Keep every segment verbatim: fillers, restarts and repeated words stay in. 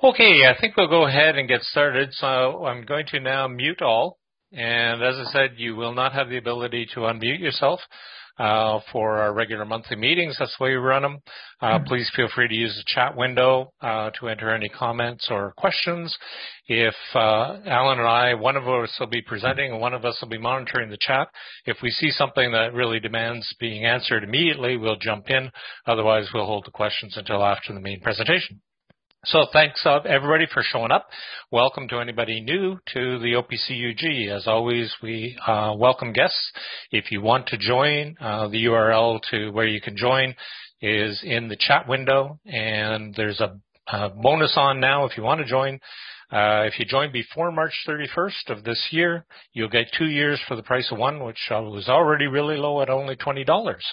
Okay, I think we'll go ahead and get started. So I'm going to now mute all. And as I said, you will not have the ability to unmute yourself uh, for our regular monthly meetings. That's the way we run them. Uh, please feel free to use the chat window uh, to enter any comments or questions. If uh, Alan and I, one of us will be presenting and one of us will be monitoring the chat. If we see something that really demands being answered immediately, we'll jump in. Otherwise, we'll hold the questions until after the main presentation. So thanks uh, everybody for showing up. Welcome to anybody new to the O P C U G. As always, we uh, welcome guests. If you want to join, uh, the U R L to where you can join is in the chat window, and there's a, a bonus on now if you want to join. Uh, if you join before March thirty-first of this year, you'll get two years for the price of one, which uh, was already really low at only twenty dollars.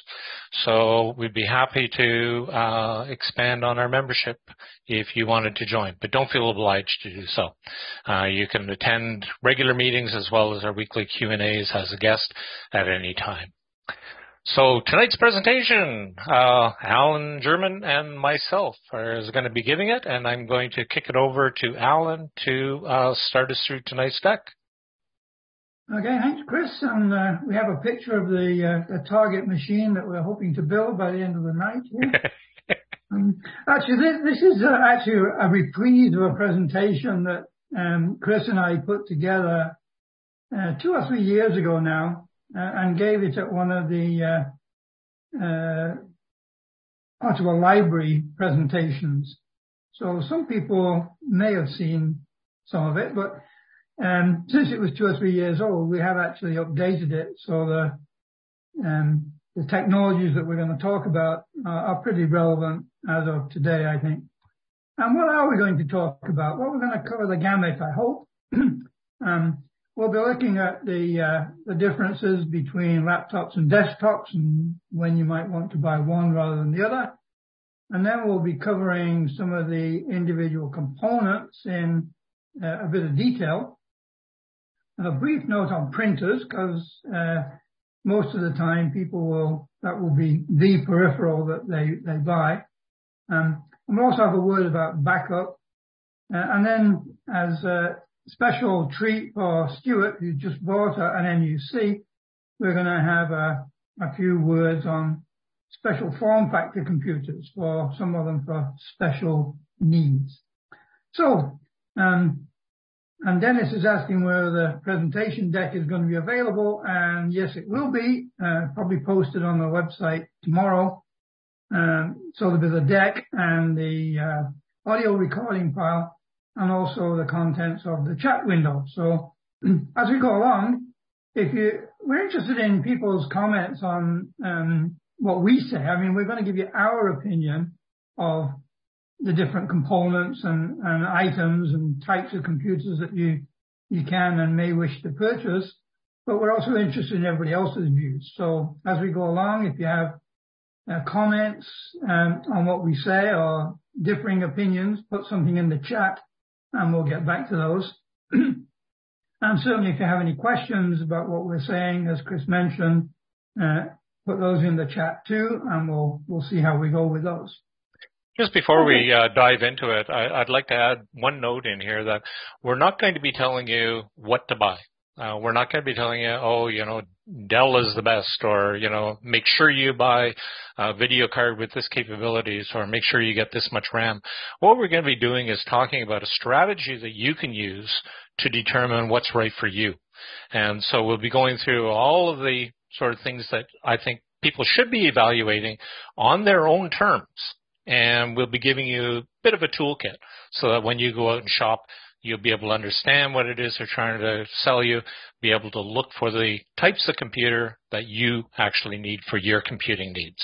So we'd be happy to uh, expand on our membership if you wanted to join, but don't feel obliged to do so. Uh, you can attend regular meetings as well as our weekly Q and A's as a guest at any time. So tonight's presentation, uh, Alan German and myself are going to be giving it, and I'm going to kick it over to Alan to uh, start us through tonight's deck. Okay, thanks, Chris. And uh, we have a picture of the, uh, the target machine that we're hoping to build by the end of the night here. um, actually, this, this is uh, actually a reprise of a presentation that um, Chris and I put together uh, two or three years ago now. Uh, and gave it at one of the uh, uh, Ottawa Library presentations. So some people may have seen some of it, but um, since it was two or three years old, we have actually updated it. So the um, the technologies that we're going to talk about uh, are pretty relevant as of today, I think. And what are we going to talk about? Well, we're going to cover the gamut, I hope. um, We'll be looking at the uh, the differences between laptops and desktops and when you might want to buy one rather than the other. And then we'll be covering some of the individual components in uh, a bit of detail. And a brief note on printers, because uh, most of the time people will, that will be the peripheral that they, they buy. Um, and we'll also have a word about backup. Uh, and then as uh, special treat for Stuart, who just bought an M U C, we're going to have a, a few words on special form factor computers, for some of them for special needs. So, um, and Dennis is asking whether the presentation deck is going to be available, and yes, it will be, uh, probably posted on the website tomorrow. Um, so there'll be the deck and the uh, audio recording file, and also the contents of the chat window. So as we go along, if you, we're interested in people's comments on um, what we say. I mean, we're going to give you our opinion of the different components and, and items and types of computers that you, you can and may wish to purchase, but we're also interested in everybody else's views. So as we go along, if you have uh, comments um, on what we say or differing opinions, put something in the chat, and we'll get back to those. And certainly if you have any questions about what we're saying, as Chris mentioned, uh, put those in the chat too, and we'll we'll see how we go with those. Just before okay. we uh, dive into it, I, I'd like to add one note in here that we're not going to be telling you what to buy. Uh, we're not going to be telling you, oh, you know, Dell is the best, or, you know, make sure you buy a video card with this capabilities, or make sure you get this much RAM. What we're going to be doing is talking about a strategy that you can use to determine what's right for you. And so we'll be going through all of the sort of things that I think people should be evaluating on their own terms. And we'll be giving you a bit of a toolkit so that when you go out and shop, you'll be able to understand what it is they're trying to sell you, be able to look for the types of computer that you actually need for your computing needs.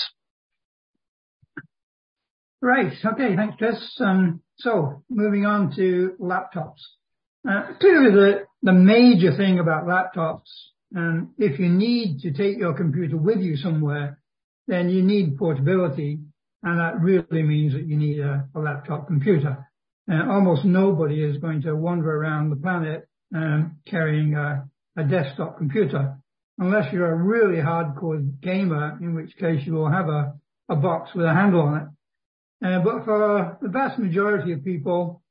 Right. Okay. Thanks, Chris. Um, so moving on to laptops. Uh, clearly the, the major thing about laptops, um, if you need to take your computer with you somewhere, then you need portability. And that really means that you need a, a laptop computer. Uh, almost nobody is going to wander around the planet um, carrying a, a desktop computer, unless you're a really hardcore gamer, in which case you will have a, a box with a handle on it. Uh, but for the vast majority of people,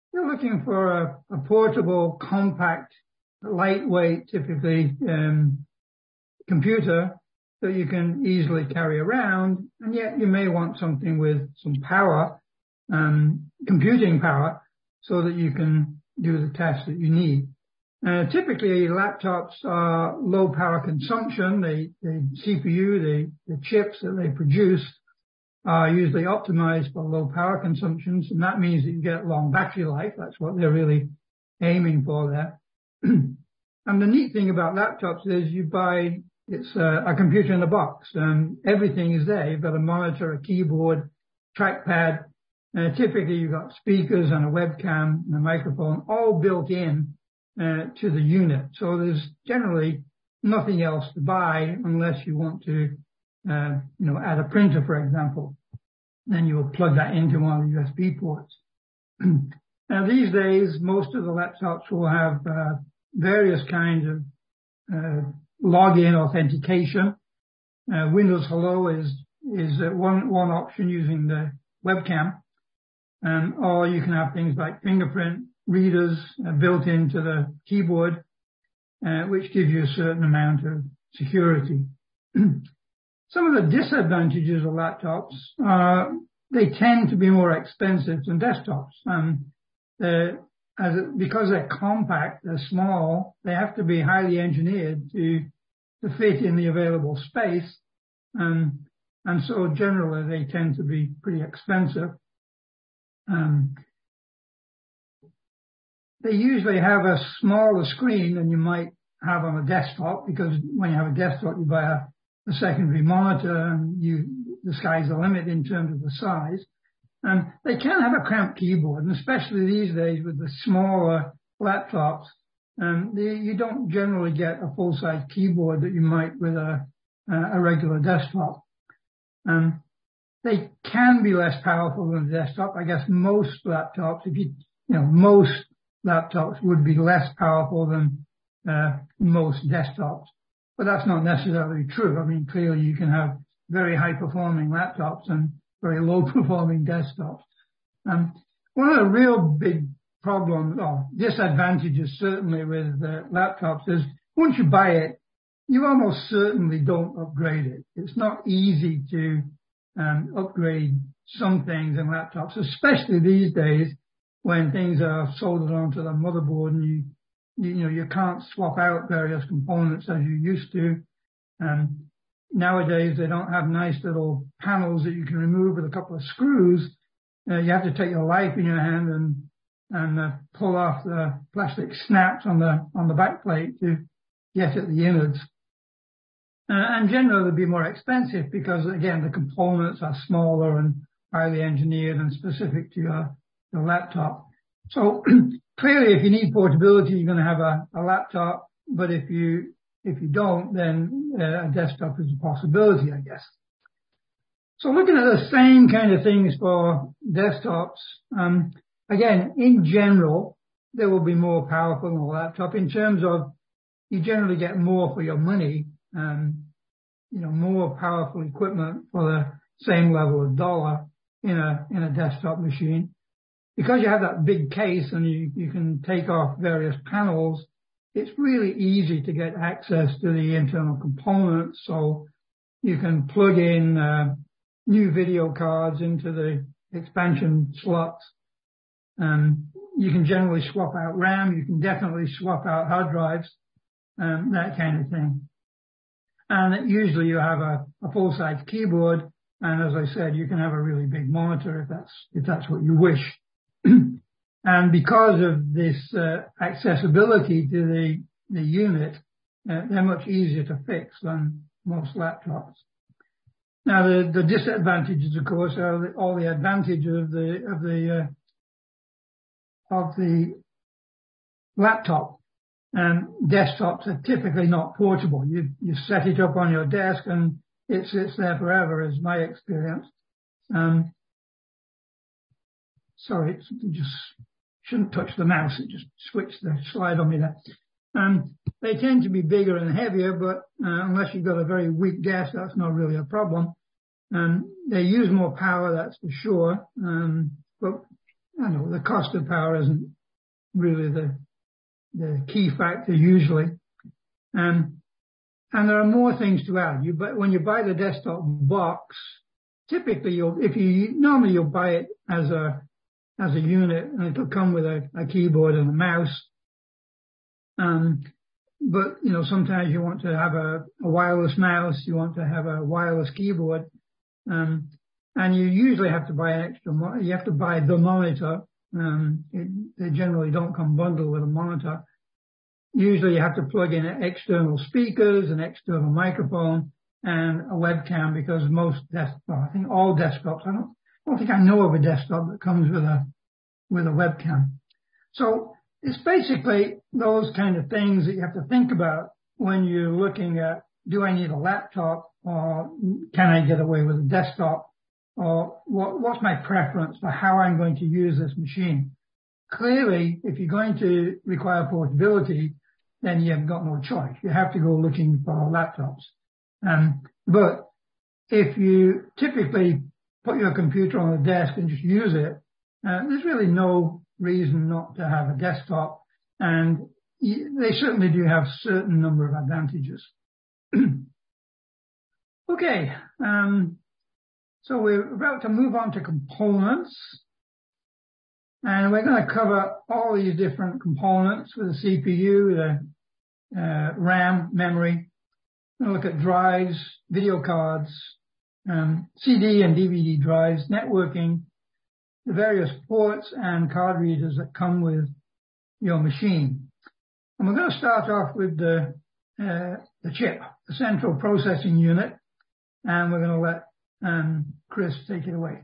you're looking for a, a portable, compact, lightweight, typically, um, computer that you can easily carry around, and yet you may want something with some power, um, computing power, so that you can do the tasks that you need. Uh, typically, laptops are low power consumption. The, the C P U, the, the chips that they produce are usually optimized for low power consumptions, and that means that you get long battery life. That's what they're really aiming for there. And the neat thing about laptops is you buy, it's a, a computer in a box, and everything is there. You've got a monitor, a keyboard, trackpad. Uh, typically, you've got speakers and a webcam and a microphone, all built in uh, to the unit. So there's generally nothing else to buy unless you want to, uh, you know, add a printer, for example. Then you will plug that into one of the U S B ports. Now, these days, most of the laptops will have uh, various kinds of uh, login authentication. Uh, Windows Hello is is uh, one one option using the webcam. Um, or you can have things like fingerprint readers uh, built into the keyboard, uh, which give you a certain amount of security. Some of the disadvantages of laptops are they tend to be more expensive than desktops. Um, they're, as it, because they're compact, they're small, they have to be highly engineered to, to fit in the available space. Um, and so generally they tend to be pretty expensive. Um, they usually have a smaller screen than you might have on a desktop, because when you have a desktop, you buy a, a secondary monitor and you, the sky's the limit in terms of the size. And they can have a cramped keyboard, and especially these days with the smaller laptops, um, the, you don't generally get a full-size keyboard that you might with a, a regular desktop. Um, They can be less powerful than a desktop. I guess most laptops, if you, you know, most laptops would be less powerful than uh, most desktops. But that's not necessarily true. I mean, clearly you can have very high-performing laptops and very low-performing desktops. Um, one of the real big problems, or disadvantages certainly with uh, laptops is once you buy it, you almost certainly don't upgrade it. It's not easy to Um, upgrade some things in laptops, especially these days when things are soldered onto the motherboard and you, you, you know, you can't swap out various components as you used to. Um, nowadays they don't have nice little panels that you can remove with a couple of screws. Uh, you have to take your life in your hand and and uh, pull off the plastic snaps on the on the back plate to get at the innards. Uh, and generally they'll be more expensive because, again, the components are smaller and highly engineered and specific to your, your laptop. So clearly, if you need portability, you're going to have a, a laptop. But if you if you don't, then uh, a desktop is a possibility, I guess. So looking at the same kind of things for desktops, um, again, in general, they will be more powerful than a laptop in terms of you generally get more for your money. Um, you know, more powerful equipment for the same level of dollar in a, in a desktop machine. Because you have that big case and you, you can take off various panels, it's really easy to get access to the internal components. So you can plug in, uh, new video cards into the expansion slots. Um, you can generally swap out RAM. You can definitely swap out hard drives, um, that kind of thing. And usually you have a, a full-size keyboard, and as I said, you can have a really big monitor if that's if that's what you wish. And because of this uh, accessibility to the the unit, uh, they're much easier to fix than most laptops. Now, the, the disadvantages, of course, are the, all the advantages of the of the uh, of the laptop. And desktops are typically not portable. You you set it up on your desk and it sits there forever, is my experience. Um, sorry, it's, you just shouldn't touch the mouse. It just switched the slide on me there. Um, they tend to be bigger and heavier, but uh, unless you've got a very weak desk, that's not really a problem. Um, they use more power, that's for sure. Um, but I don't know, the cost of power isn't really the the key factor usually. Um, and there are more things to add. You but when you buy the desktop box, typically you'll if you normally you'll buy it as a as a unit, and it'll come with a, a keyboard and a mouse. Um, but you know sometimes you want to have a, a wireless mouse, you want to have a wireless keyboard, um, and you usually have to buy an extra. Mo- you have to buy the monitor. Um, it, they generally don't come bundled with a monitor. Usually you have to plug in external speakers, an external microphone, and a webcam because most desktop, well, I think all desktops, I don't, I don't think I know of a desktop that comes with a, with a webcam. So it's basically those kind of things that you have to think about when you're looking at, do I need a laptop or can I get away with a desktop? Or what, what's my preference for how I'm going to use this machine? Clearly, if you're going to require portability, then you've got no choice. You have to go looking for laptops. Um, but if you typically put your computer on the desk and just use it, uh, there's really no reason not to have a desktop. And they certainly do have a certain number of advantages. Okay. Um, So we're about to move on to components, and we're going to cover all these different components with the C P U, the uh, RAM, memory. We're going to look at drives, video cards, um, C D and D V D drives, networking, the various ports and card readers that come with your machine. And we're going to start off with the, uh, the chip, the central processing unit, and we're going to let Um, Chris, take it away.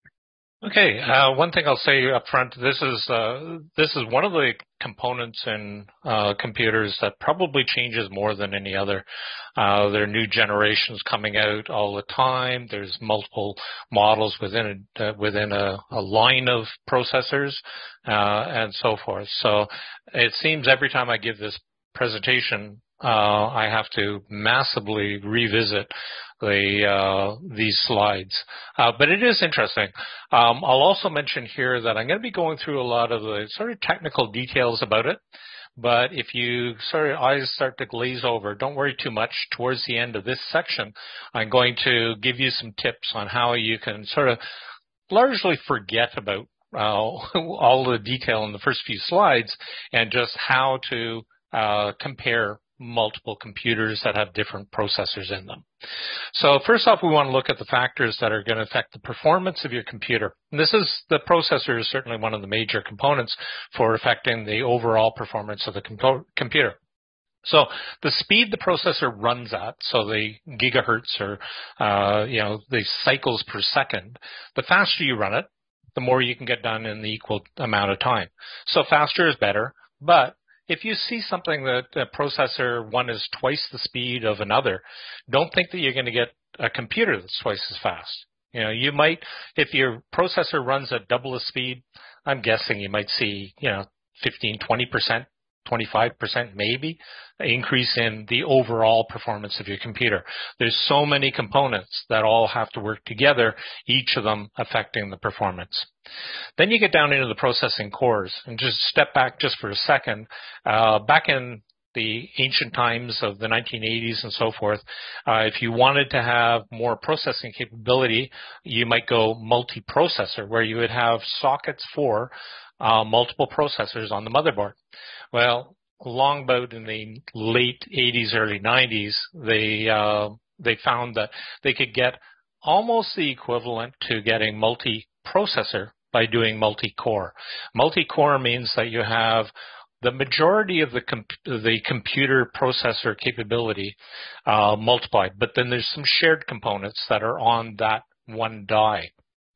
Okay. Uh, one thing I'll say up front, this is uh, this is one of the components in uh, computers that probably changes more than any other. Uh, there are new generations coming out all the time. There's multiple models within a, uh, within a, a line of processors uh, and so forth. So it seems every time I give this presentation, uh, I have to massively revisit the uh, these slides. Uh, but it is interesting. Um, I'll also mention here that I'm going to be going through a lot of the sort of technical details about it. But if you sort of eyes start to glaze over, don't worry too much. Towards the end of this section, I'm going to give you some tips on how you can sort of largely forget about uh, all the detail in the first few slides and just how to uh, compare multiple computers that have different processors in them. So first off, we want to look at the factors that are going to affect the performance of your computer. And this is, the processor is certainly one of the major components for affecting the overall performance of the com- computer. So the speed the processor runs at, so the gigahertz or, uh, you know, the cycles per second, the faster you run it, the more you can get done in the equal amount of time. So faster is better, but if you see something that a processor one is twice the speed of another, don't think that you're going to get a computer that's twice as fast. You know, you might, if your processor runs at double the speed, I'm guessing you might see, you know, fifteen, twenty percent, twenty-five percent maybe increase in the overall performance of your computer. There's so many components that all have to work together, each of them affecting the performance. Then you get down into the processing cores, and just step back just for a second. Uh, back in the ancient times of the nineteen eighties and so forth, uh, if you wanted to have more processing capability, you might go multi-processor, where you would have sockets for uh, multiple processors on the motherboard. Well, long about in the late eighties, early nineties, they uh, they found that they could get almost the equivalent to getting multi-processor by doing multi-core. Multi-core means that you have the majority of the com- the computer processor capability uh, multiplied, but then there's some shared components that are on that one die.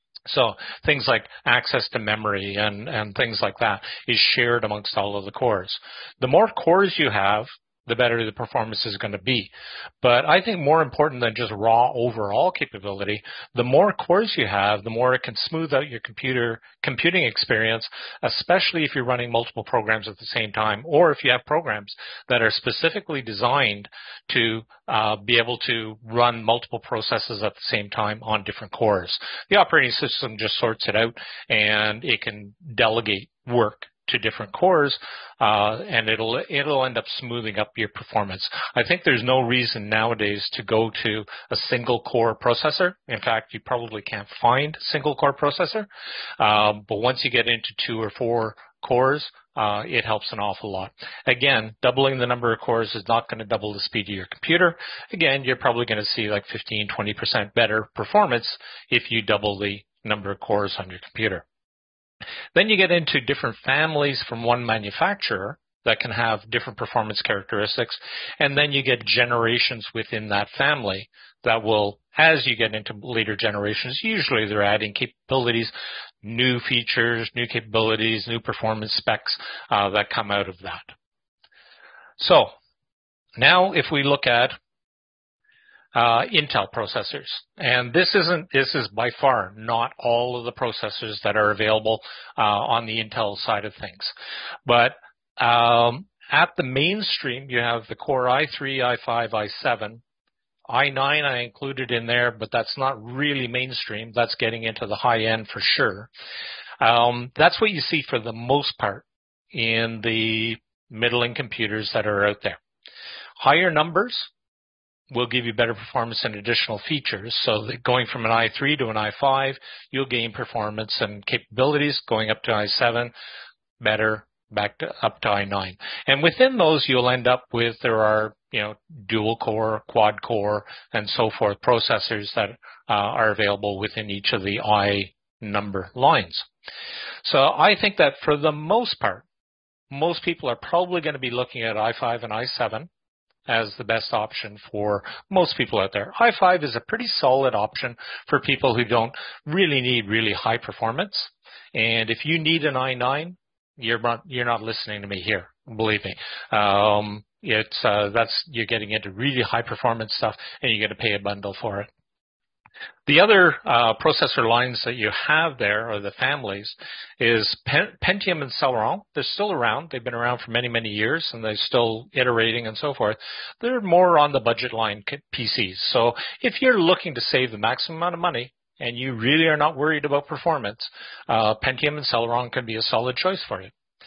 So things like access to memory and, and things like that is shared amongst all of the cores. The more cores you have, the better the performance is going to be. But I think more important than just raw overall capability, the more cores you have, the more it can smooth out your computer computing experience, especially if you're running multiple programs at the same time, or if you have programs that are specifically designed to uh, be able to run multiple processes at the same time on different cores. The operating system just sorts it out, and it can delegate work to different cores, uh, and it'll it'll end up smoothing up your performance. I think there's no reason nowadays to go to a single core processor. In fact, you probably can't find a single core processor. Uh, but once you get into two or four cores, uh, it helps an awful lot. Again, doubling the number of cores is not going to double the speed of your computer. Again, you're probably going to see like fifteen, twenty percent better performance if you double the number of cores on your computer. Then you get into different families from one manufacturer that can have different performance characteristics, and then you get generations within that family that will, as you get into later generations, usually they're adding capabilities, new features, new capabilities, new performance specs uh, that come out of that. So now if we look at Uh, Intel processors. And this isn't, this is by far not all of the processors that are available uh, on the Intel side of things. But um, at the mainstream, you have the Core i three, i five, i seven. i nine I included in there, but that's not really mainstream. That's getting into the high end for sure. Um, that's what you see for the most part in the middling computers that are out there. Higher numbers will give you better performance and additional features. So that going from an i three to an i five, you'll gain performance and capabilities. Going up to i seven, better, back to up to i nine. And within those, you'll end up with, there are, you know, dual core, quad core, and so forth processors that uh, are available within each of the I number lines. So I think that for the most part, most people are probably going to be looking at i five and i seven as the best option for most people out there. i five is a pretty solid option for people who don't really need really high performance. And if you need an i nine, you're not, you're not listening to me here, believe me. Um, it's, uh, that's, you're getting into really high performance stuff, and you're going to pay a bundle for it. The other uh, processor lines that you have there, or the families, is Pentium and Celeron. They're still around. They've been around for many, many years, and they're still iterating and so forth. They're more on the budget line P Cs. So if you're looking to save the maximum amount of money and you really are not worried about performance, uh, Pentium and Celeron can be a solid choice for you.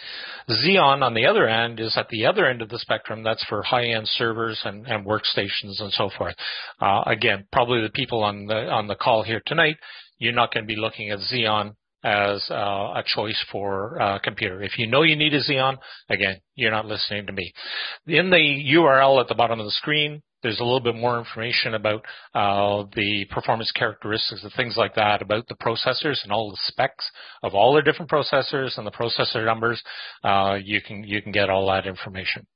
Xeon, on the other end, is at the other end of the spectrum. That's for high-end servers and, and workstations and so forth. Uh, again, probably the people on the on the call here tonight, you're not going to be looking at Xeon as uh, a choice for a computer. If you know you need a Xeon, again, you're not listening to me. In the U R L at the bottom of the screen, there's a little bit more information about uh, the performance characteristics and things like that, about the processors and all the specs of all the different processors and the processor numbers. Uh, you can you can get all that information.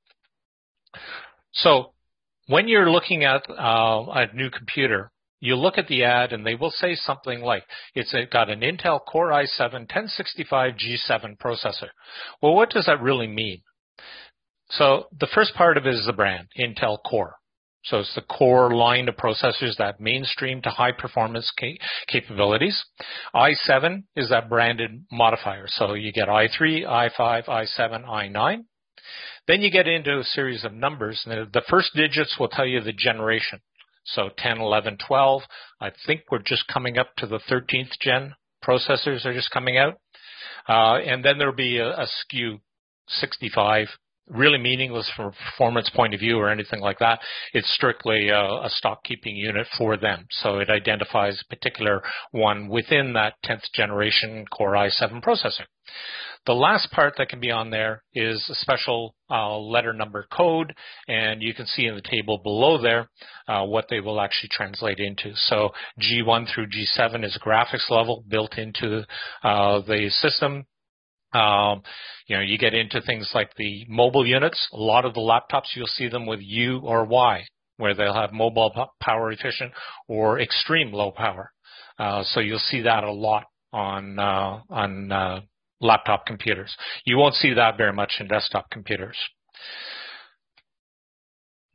So when you're looking at uh, a new computer, you look at the ad and they will say something like, it's got an Intel Core i seven ten sixty-five G seven processor. Well, what does that really mean? So the first part of it is the brand, Intel Core. So it's the core line of processors that mainstream to high performance ca capabilities. i seven is that branded modifier. So you get i three, i five, i seven, i nine. Then you get into a series of numbers. And the first digits will tell you the generation. So ten, eleven, twelve. I think we're just coming up to the thirteenth gen processors are just coming out. Uh, and then there'll be a, a S K U sixty-five. Really meaningless from a performance point of view or anything like that. It's strictly a, a stock keeping unit for them. So it identifies a particular one within that tenth generation Core i seven processor. The last part that can be on there is a special uh, letter number code, and you can see in the table below there uh, what they will actually translate into. So G one through G seven is graphics level built into uh, the system. Um, you know, you get into things like the mobile units. A lot of the laptops, you'll see them with U or Y, where they'll have mobile power efficient or extreme low power. Uh, so you'll see that a lot on uh, on uh, laptop computers. You won't see that very much in desktop computers.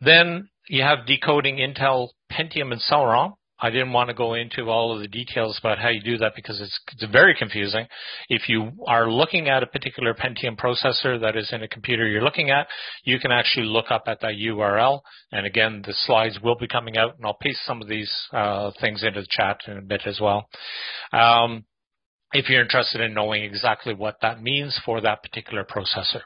Then you have decoding Intel Pentium and Celeron. I didn't want to go into all of the details about how you do that because it's, it's very confusing. If you are looking at a particular Pentium processor that is in a computer you're looking at, you can actually look up at that U R L. And again, the slides will be coming out, and I'll paste some of these uh, things into the chat in a bit as well. Um, if you're interested in knowing exactly what that means for that particular processor.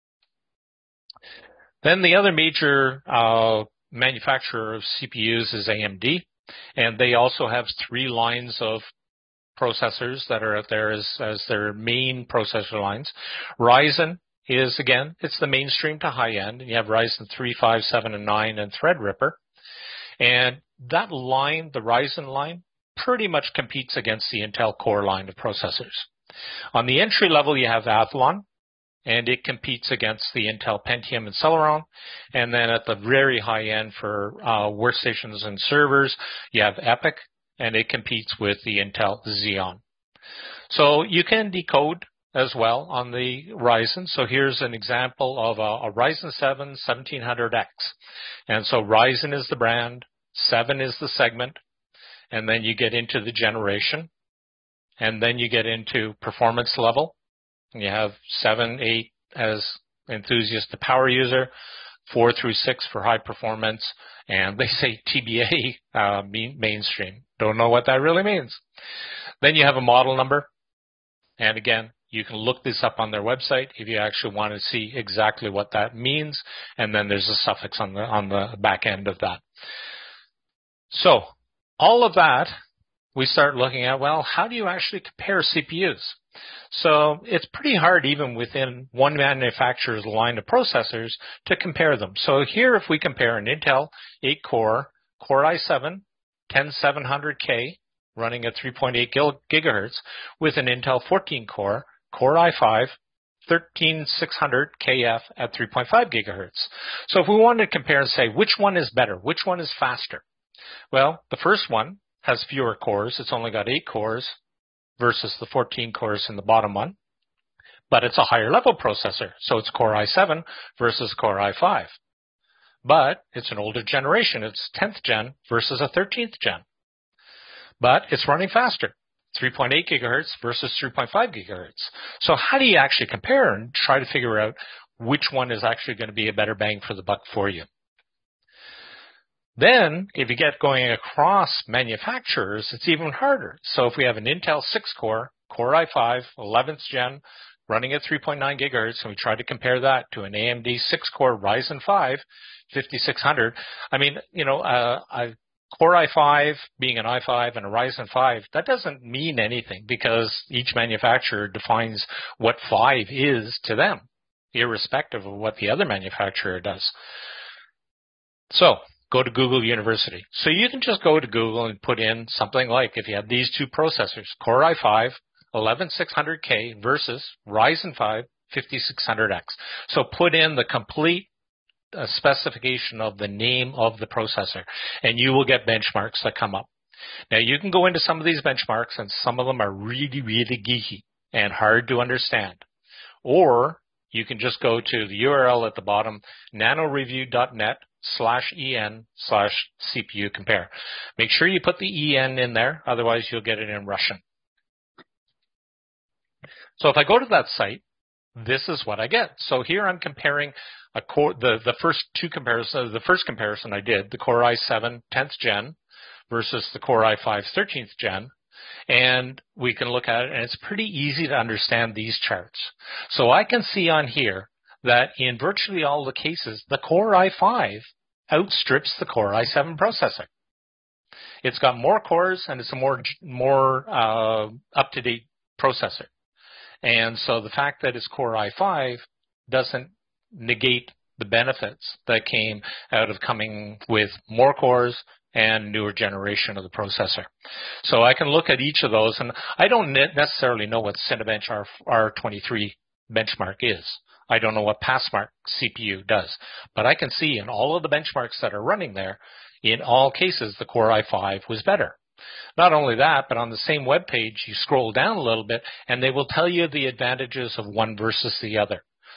Then the other major uh, manufacturer of C P Us is A M D. And they also have three lines of processors that are out there as, as their main processor lines. Ryzen is, again, it's the mainstream to high end. And you have Ryzen three, five, seven, and nine, and Threadripper. And that line, the Ryzen line, pretty much competes against the Intel Core line of processors. On the entry level, you have Athlon, and it competes against the Intel Pentium and Celeron. And then at the very high end for uh, workstations and servers, you have EPYC, and it competes with the Intel Xeon. So you can decode as well on the Ryzen. So here's an example of a, a Ryzen seven seventeen hundred X. And so Ryzen is the brand, seven is the segment, and then you get into the generation, and then you get into performance level. You have seven, eight as enthusiast, the power user, four through six for high performance, and they say T B A uh, mainstream. Don't know what that really means. Then you have a model number, and again, you can look this up on their website if you actually want to see exactly what that means, and then there's a suffix on the on the back end of that. So all of that, we start looking at, well, how do you actually compare C P Us? So it's pretty hard even within one manufacturer's line of processors to compare them. So here if we compare an Intel eight core, Core i seven, ten seven hundred K running at three point eight gigahertz with an Intel fourteen core, Core i five, thirteen six hundred K F at three point five gigahertz. So if we wanted to compare and say which one is better, which one is faster? Well, the first one has fewer cores. It's only got eight cores versus the fourteen cores in the bottom one. But it's a higher level processor. So it's Core i seven versus Core i five. But it's an older generation. It's tenth gen versus a thirteenth gen. But it's running faster. three point eight gigahertz versus three point five gigahertz. So how do you actually compare and try to figure out which one is actually going to be a better bang for the buck for you? Then, if you get going across manufacturers, it's even harder. So if we have an Intel six core, Core i five, eleventh gen, running at three point nine gigahertz, and we try to compare that to an A M D six core Ryzen five, fifty-six hundred, I mean, you know, uh, a Core i five being an i five and a Ryzen five, that doesn't mean anything because each manufacturer defines what five is to them, irrespective of what the other manufacturer does. So, go to Google University. So you can just go to Google and put in something like, if you have these two processors, Core i five, eleven six hundred K versus Ryzen five, fifty-six hundred X. So put in the complete uh, specification of the name of the processor, and you will get benchmarks that come up. Now, you can go into some of these benchmarks, and some of them are really, really geeky and hard to understand. Or you can just go to the U R L at the bottom, nanoreview dot net slash en slash CPU compare. Make sure you put the en in there, otherwise you'll get it in Russian. So if I go to that site, this is what I get. So here I'm comparing a core, the, the first two comparisons, the first comparison I did, the Core i seven tenth gen versus the Core i five thirteenth gen. And we can look at it, and it's pretty easy to understand these charts. So I can see on here that in virtually all the cases, the Core i five outstrips the Core i seven processor. It's got more cores, and it's a more, more uh, up-to-date processor. And so the fact that it's Core i five doesn't negate the benefits that came out of coming with more cores and newer generation of the processor. So I can look at each of those, and I don't necessarily know what Cinebench R twenty-three benchmark is. I don't know what Passmark C P U does. But I can see in all of the benchmarks that are running there, in all cases, the Core i five was better. Not only that, but on the same web page, you scroll down a little bit, and they will tell you the advantages of one versus the other.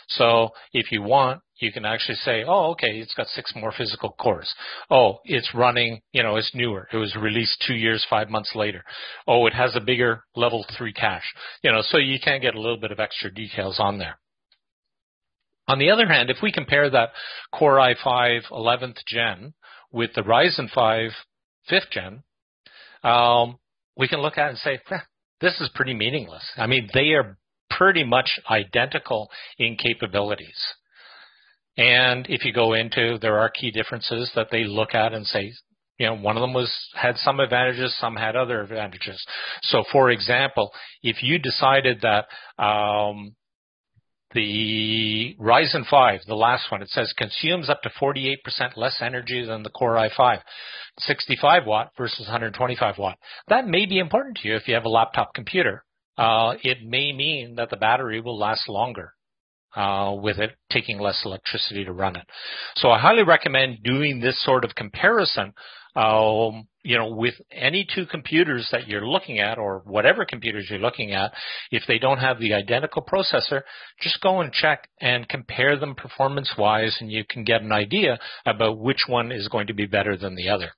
So if you want, you can actually say, oh, okay, it's got six more physical cores. Oh, it's running, you know, it's newer. It was released two years, five months later. Oh, it has a bigger level three cache. You know, so you can get a little bit of extra details on there. On the other hand, if we compare that Core i five eleventh gen with the Ryzen five fifth gen, um, we can look at it and say, eh, this is pretty meaningless. I mean, they are pretty much identical in capabilities. And if you go into, there are key differences that they look at and say, you know, one of them was had some advantages, some had other advantages. So, for example, if you decided that um, the Ryzen five, the last one, it says consumes up to forty-eight percent less energy than the Core i five, sixty-five watt versus one hundred twenty-five watt. That may be important to you if you have a laptop computer. Uh, it may mean that the battery will last longer uh, with it taking less electricity to run it. So I highly recommend doing this sort of comparison Um, you know, with any two computers that you're looking at, or whatever computers you're looking at. If they don't have the identical processor, just go and check and compare them performance-wise, and you can get an idea about which one is going to be better than the other.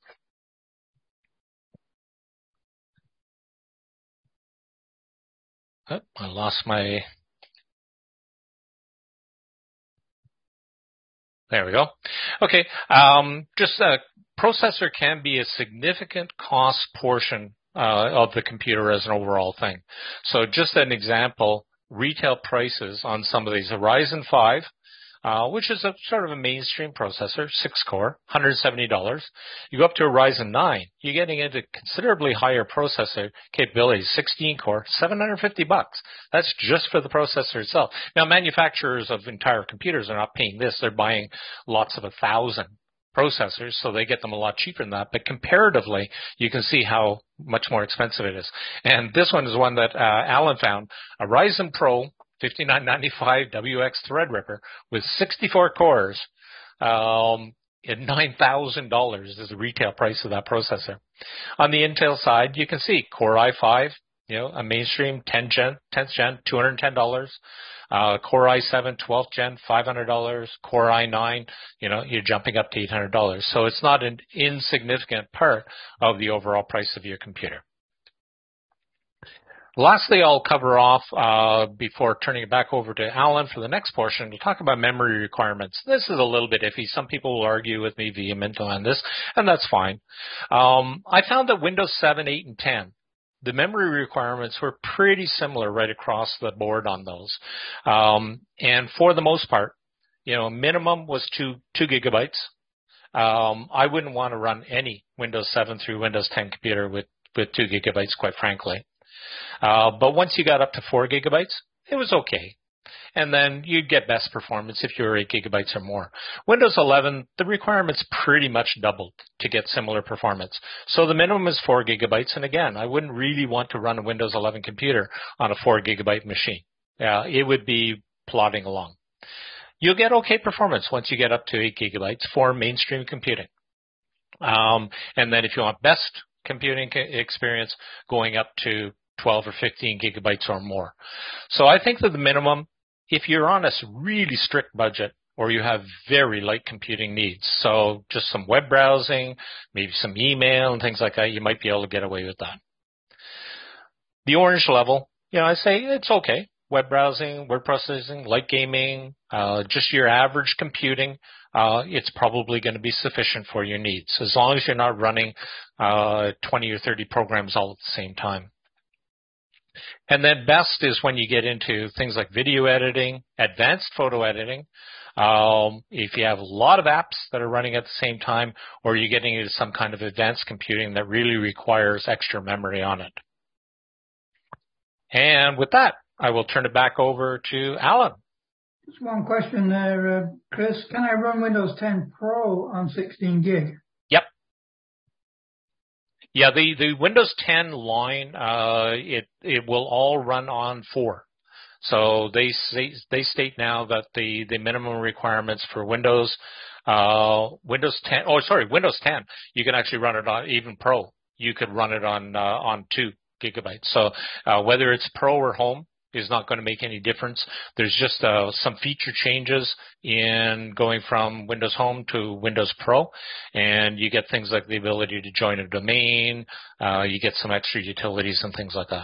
Oh, I lost my... There we go. Okay, um, just a processor can be a significant cost portion uh, of the computer as an overall thing. So just an example, retail prices on some of these, a Ryzen five, uh, which is a sort of a mainstream processor, six core, one hundred seventy dollars. You go up to a Ryzen nine, you're getting into considerably higher processor capabilities, sixteen core, seven hundred fifty bucks. That's just for the processor itself. Now, manufacturers of entire computers are not paying this. They're buying lots of a thousand processors, so they get them a lot cheaper than that. But comparatively, you can see how much more expensive it is. And this one is one that uh, Alan found, a Ryzen Pro fifty-nine ninety-five W X Threadripper with sixty-four cores um, at nine thousand dollars is the retail price of that processor. On the Intel side, you can see Core i five, you know, a mainstream tenth gen, tenth gen, two hundred ten dollars. Uh, Core i seven, twelfth gen, five hundred dollars. Core i nine, you know, you're jumping up to eight hundred dollars. So it's not an insignificant part of the overall price of your computer. Lastly, I'll cover off uh, before turning it back over to Alan for the next portion to talk about memory requirements. This is a little bit iffy. Some people will argue with me vehemently on this, and that's fine. Um, I found that Windows seven, eight, and ten, the memory requirements were pretty similar right across the board on those. Um, and for the most part, you know, minimum was two, two gigabytes. Um, I wouldn't want to run any Windows seven through Windows ten computer with, with two gigabytes, quite frankly. Uh, but once you got up to four gigabytes, it was okay. And then you'd get best performance if you were eight gigabytes or more. Windows eleven, the requirements pretty much doubled to get similar performance. So the minimum is four gigabytes. And again, I wouldn't really want to run a Windows eleven computer on a four gigabyte machine. Uh, it would be plodding along. You'll get okay performance once you get up to eight gigabytes for mainstream computing. Um, and then if you want best computing experience, going up to twelve or fifteen gigabytes or more. So I think that the minimum, if you're on a really strict budget or you have very light computing needs, so just some web browsing, maybe some email and things like that, you might be able to get away with that. The orange level, you know, I say it's okay. Web browsing, word processing, light gaming, uh, just your average computing, uh, it's probably going to be sufficient for your needs, as long as you're not running uh, twenty or thirty programs all at the same time. And then best is when you get into things like video editing, advanced photo editing. Um, if you have a lot of apps that are running at the same time, or you're getting into some kind of advanced computing that really requires extra memory on it. And with that, I will turn it back over to Alan. Just one question there, uh, Chris. Can I run Windows ten Pro on sixteen gig? Yep. Yeah, the, the Windows ten line, uh, it, it will all run on four. So they say, they state now that the, the minimum requirements for Windows, uh, Windows ten, oh, sorry, Windows ten, you can actually run it on, even Pro, you could run it on, uh, on two gigabytes. So, uh, whether it's Pro or Home, is not going to make any difference. There's just uh, some feature changes in going from Windows Home to Windows Pro, and you get things like the ability to join a domain. Uh, you get some extra utilities and things like that.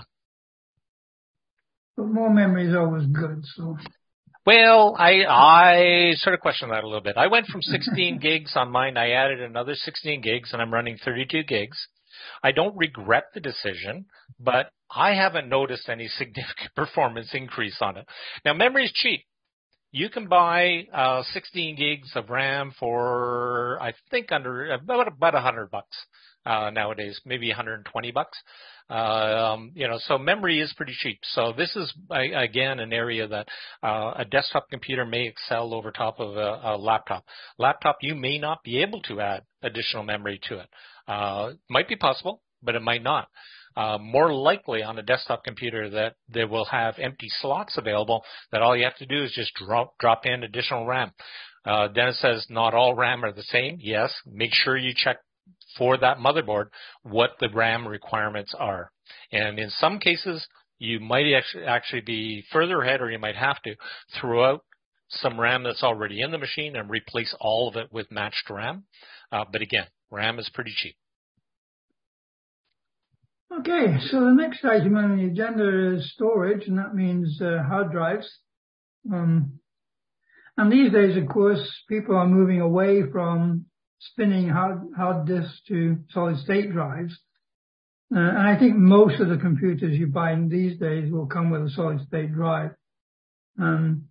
But more memory is always good, so. Well, I I sort of question that a little bit. I went from sixteen gigs on mine. I added another sixteen gigs, and I'm running thirty-two gigs. I don't regret the decision, but I haven't noticed any significant performance increase on it. Now, memory is cheap. You can buy uh, sixteen gigs of RAM for, I think, under about about one hundred bucks uh, nowadays, maybe one hundred twenty bucks. Um, you know, so memory is pretty cheap. So this is, again, an area that uh, a desktop computer may excel over top of a, a laptop. Laptop, you may not be able to add additional memory to it. Uh, might be possible, but it might not. Uh, more likely on a desktop computer that they will have empty slots available that all you have to do is just drop, drop in additional RAM. Uh, Dennis says not all RAM are the same. Yes, make sure you check for that motherboard what the RAM requirements are. And in some cases, you might actually, actually be further ahead, or you might have to throw out some RAM that's already in the machine and replace all of it with matched RAM. Uh, but again, RAM is pretty cheap. Okay, so the next item on the agenda is storage, and that means uh, hard drives. Um, and these days, of course, people are moving away from spinning hard, hard disks to solid-state drives. Uh, and I think most of the computers you buy these days will come with a solid-state drive. Um,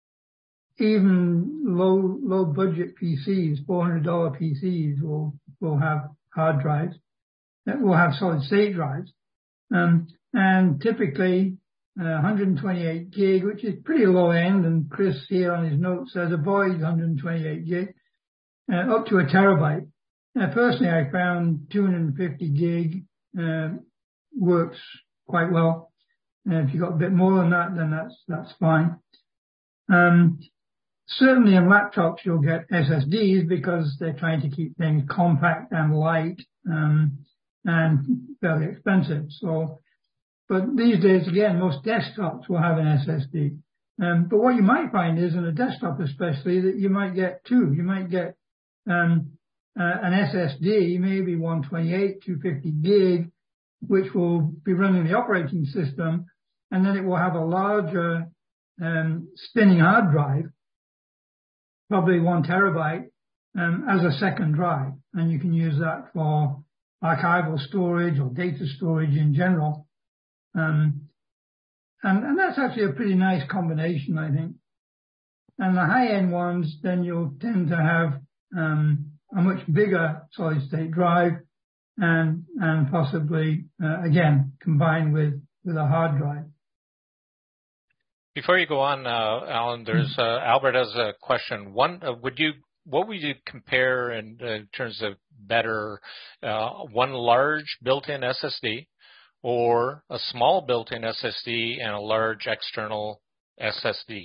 even low low budget P Cs, four hundred dollars P Cs, will will have hard drives. That will have solid-state drives. Um, and typically, uh, one hundred twenty-eight gig, which is pretty low end, and Chris here on his notes says avoid one hundred twenty-eight gig. Uh, up to a terabyte. Uh, personally, I found two hundred fifty gig uh, works quite well. Uh, if you got a bit more than that, then that's that's fine. Um, certainly in laptops, you'll get S S Ds because they're trying to keep things compact and light um, and fairly expensive. So, but these days, again, most desktops will have an S S D. Um, but what you might find is in a desktop, especially, that you might get two. You might get Um, uh, an S S D, maybe one twenty-eight, two fifty gig, which will be running the operating system, and then it will have a larger um, spinning hard drive, probably one terabyte, um, as a second drive, and you can use that for archival storage or data storage in general. Um, and, and that's actually a pretty nice combination, I think. And the high-end ones, then you'll tend to have Um, a much bigger solid-state drive, and and possibly uh, again combined with with a hard drive. Before you go on, uh, Alan, there's uh, Albert has a question. One, uh, would you what would you compare in, uh, in terms of better, uh, one large built-in S S D, or a small built-in S S D and a large external S S D?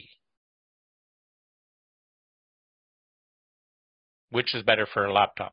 Which is better for a laptop?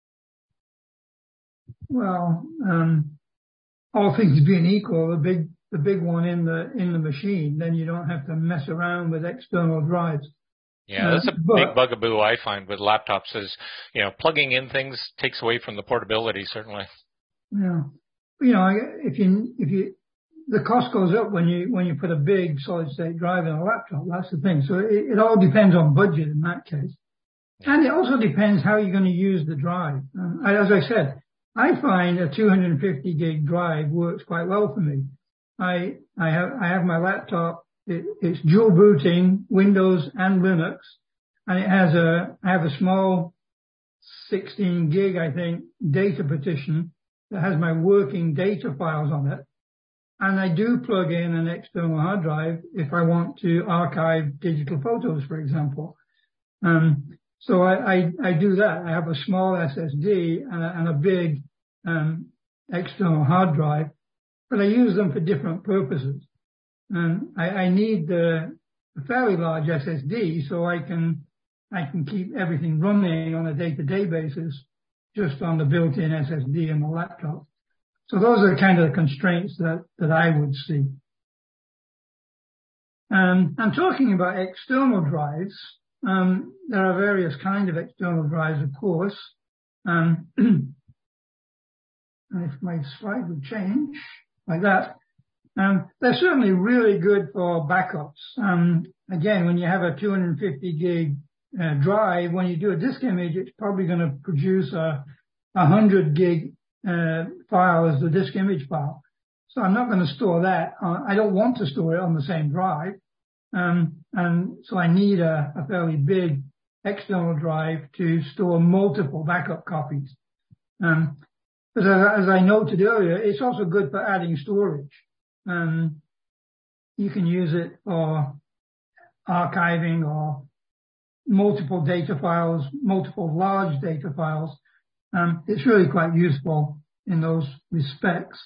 Well, um, all things being equal, the big the big one in the in the machine, then you don't have to mess around with external drives. Yeah, that's a uh, but, big bugaboo I find with laptops is, you know, plugging in things takes away from the portability, certainly. Yeah, you know, if you if you the cost goes up when you when you put a big solid state drive in a laptop. That's the thing. So it, it all depends on budget in that case. And it also depends how you're going to use the drive. Um, as I said, I find a two hundred fifty gig drive works quite well for me. I I have I have my laptop. It, it's dual booting Windows and Linux, and it has a I have a small sixteen gig I think data partition that has my working data files on it. And I do plug in an external hard drive if I want to archive digital photos, for example. Um, So I, I, I do that. I have a small S S D and a, and a big um, external hard drive, but I use them for different purposes. And I, I need the a fairly large S S D so I can I can keep everything running on a day-to-day basis just on the built-in S S D in the laptop. So those are kind of the constraints that, that I would see. Um, I'm talking about external drives. Um, there are various kinds of external drives, of course. Um, and if my slide would change like that, um, they're certainly really good for backups. Um, again, when you have a two hundred fifty gig uh, drive, when you do a disk image, it's probably going to produce a one hundred gig uh, file as the disk image file. So I'm not going to store that. On, I don't want to store it on the same drive. Um, and so I need a, a fairly big external drive to store multiple backup copies. Um, but as, as I noted earlier, it's also good for adding storage. Um, you can use it for archiving or multiple data files, multiple large data files. Um, it's really quite useful in those respects.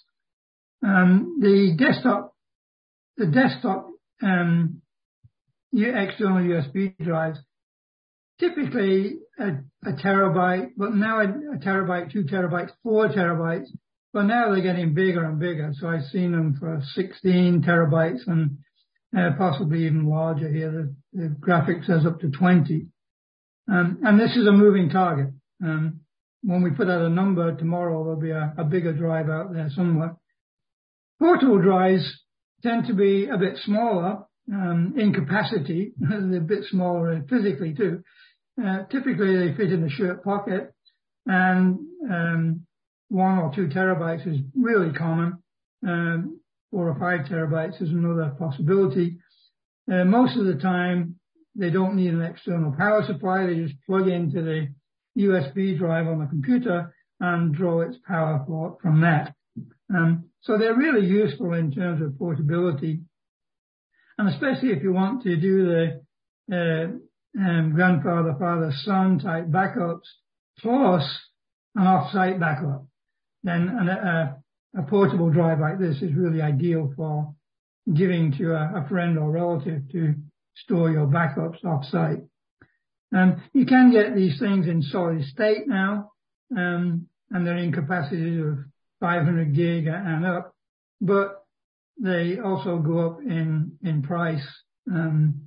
Um, the desktop, the desktop, um, external U S B drives, typically a, a terabyte, but now a, a terabyte, two terabytes, four terabytes, but now they're getting bigger and bigger. So I've seen them for sixteen terabytes and uh, possibly even larger here. The, the graphic says up to twenty. Um, and this is a moving target. Um, when we put out a number tomorrow, there'll be a, a bigger drive out there somewhere. Portable drives tend to be a bit smaller um, in capacity. They're a bit smaller physically too. Uh, typically, they fit in a shirt pocket, and um, one or two terabytes is really common. Um, four or five terabytes is another possibility. Uh, most of the time, they don't need an external power supply. They just plug into the U S B drive on the computer and draw its power from that. Um, so they're really useful in terms of portability, and especially if you want to do the uh, um, grandfather, father, son type backups plus an off-site backup, then an, a, a portable drive like this is really ideal for giving to a, a friend or relative to store your backups off-site. Um, you can get these things in solid state now, um, and they're in capacities of five hundred gig and up, but they also go up in, in price, um,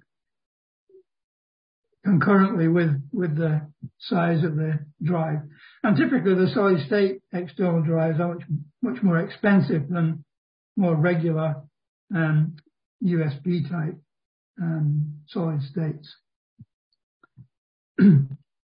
concurrently with, with the size of the drive. And typically the solid state external drives are much, much more expensive than more regular, um, U S B type, um, solid states. And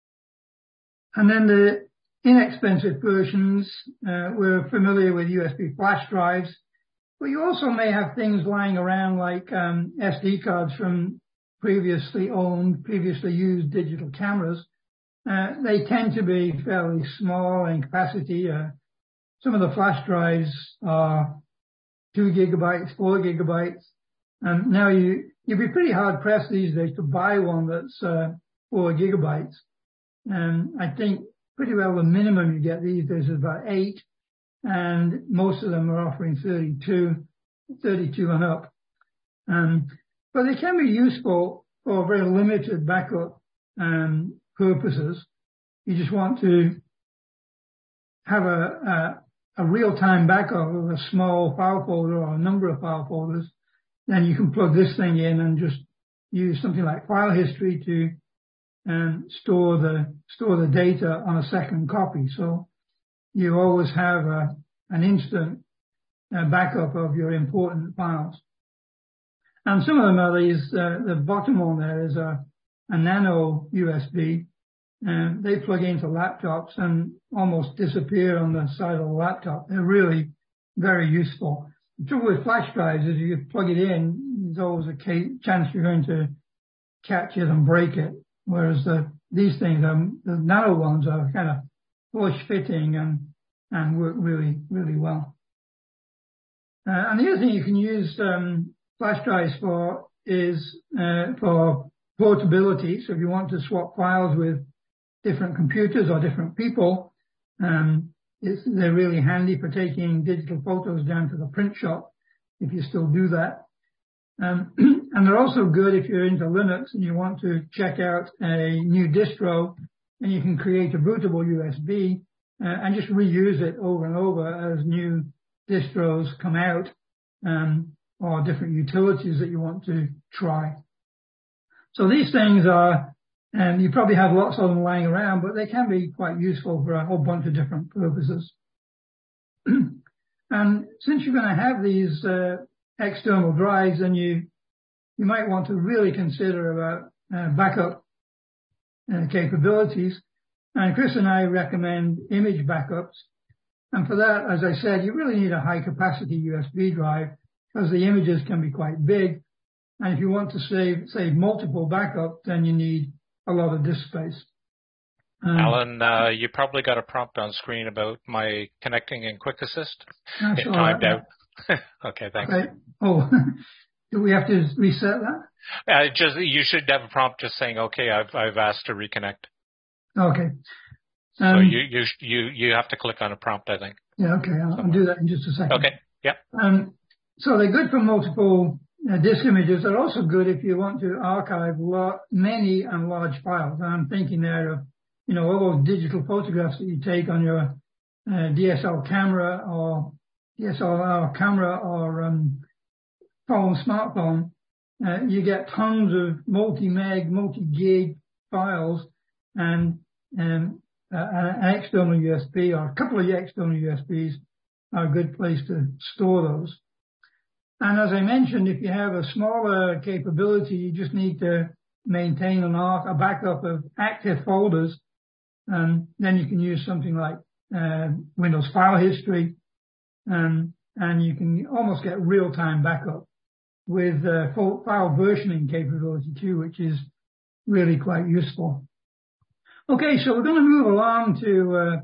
then the inexpensive versions, uh, we're familiar with U S B flash drives, but you also may have things lying around like um, S D cards from previously owned, previously used digital cameras. Uh, they tend to be fairly small in capacity. Uh, some of the flash drives are two gigabytes, four gigabytes, and now you you'd be pretty hard pressed these days to buy one that's uh, four gigabytes. And I think pretty well the minimum you get these days is about eight, and most of them are offering thirty-two, thirty-two and up. Um, but they can be useful for very limited backup um, purposes. You just want to have a, a, a real-time backup of a small file folder or a number of file folders. Then you can plug this thing in and just use something like file history to and store the store the data on a second copy. So you always have a, an instant uh, backup of your important files. And some of them are these, uh, the bottom one there is a, a nano U S B, and they plug into laptops and almost disappear on the side of the laptop. They're really very useful. The trouble with flash drives is you plug it in, there's always a chance you're going to catch it and break it. Whereas the, these things, um, the nano ones are kind of flush fitting and, and work really, really well. Uh, and the other thing you can use, um, flash drives for is, uh, for portability. So if you want to swap files with different computers or different people, um, it's, they're really handy for taking digital photos down to the print shop, if you still do that. Um, and they're also good if you're into Linux and you want to check out a new distro, and you can create a bootable U S B uh, and just reuse it over and over as new distros come out. Um, or different utilities that you want to try. So these things are, and you probably have lots of them lying around, but they can be quite useful for a whole bunch of different purposes. And since you're going to have these uh, external drives, then you you might want to really consider about uh, backup uh, capabilities. And Chris and I recommend image backups. And for that, as I said, you really need a high capacity U S B drive because the images can be quite big. And if you want to save, save multiple backups, then you need a lot of disk space. Um, Alan, uh, you probably got a prompt on screen about my connecting in Quick Assist. It timed right. out. Okay, thanks. Okay. Oh, do we have to reset that? Uh, just you should have a prompt just saying, "Okay, I've I've asked to reconnect." Okay. Um, so you you you you have to click on a prompt, I think. Yeah. Okay. I'll, I'll do that in just a second. Okay. Yeah. Um. So they're good for multiple uh, disk images. They're also good if you want to archive lot, many and large files. And I'm thinking there of, you know, all those digital photographs that you take on your uh, D S L camera or D S L R camera or um, phone, smartphone. Uh, you get tons of multi-meg, multi-gig files and um, uh, an external U S B or a couple of external U S Bs are a good place to store those. And as I mentioned, if you have a smaller capability, you just need to maintain an arc, a backup of active folders, and then you can use something like uh, Windows File History, and and you can almost get real-time backup with uh, file versioning capability too, which is really quite useful. Okay, so we're going to move along to uh,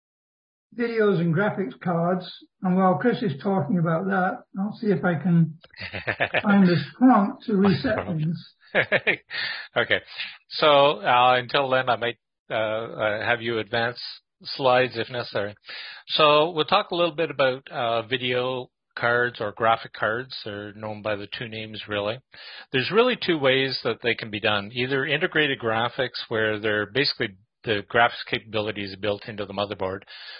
videos and graphics cards, and while Chris is talking about that, I'll see if I can find this prompt to reset things. Okay, so uh, until then, I might uh, uh, have you advance slides if necessary. So we'll talk a little bit about uh, video cards or graphic cards. They're known by the two names, really. There's really two ways that they can be done. Either integrated graphics, where they're basically the graphics capability is built into the motherboard,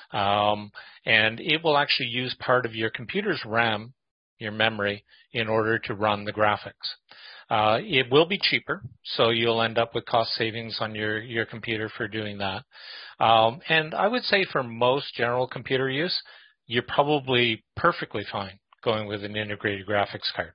um, and it will actually use part of your computer's RAM, your memory, in order to run the graphics. Uh, it will be cheaper, so you'll end up with cost savings on your, your computer for doing that. Um, and I would say for most general computer use, you're probably perfectly fine going with an integrated graphics card.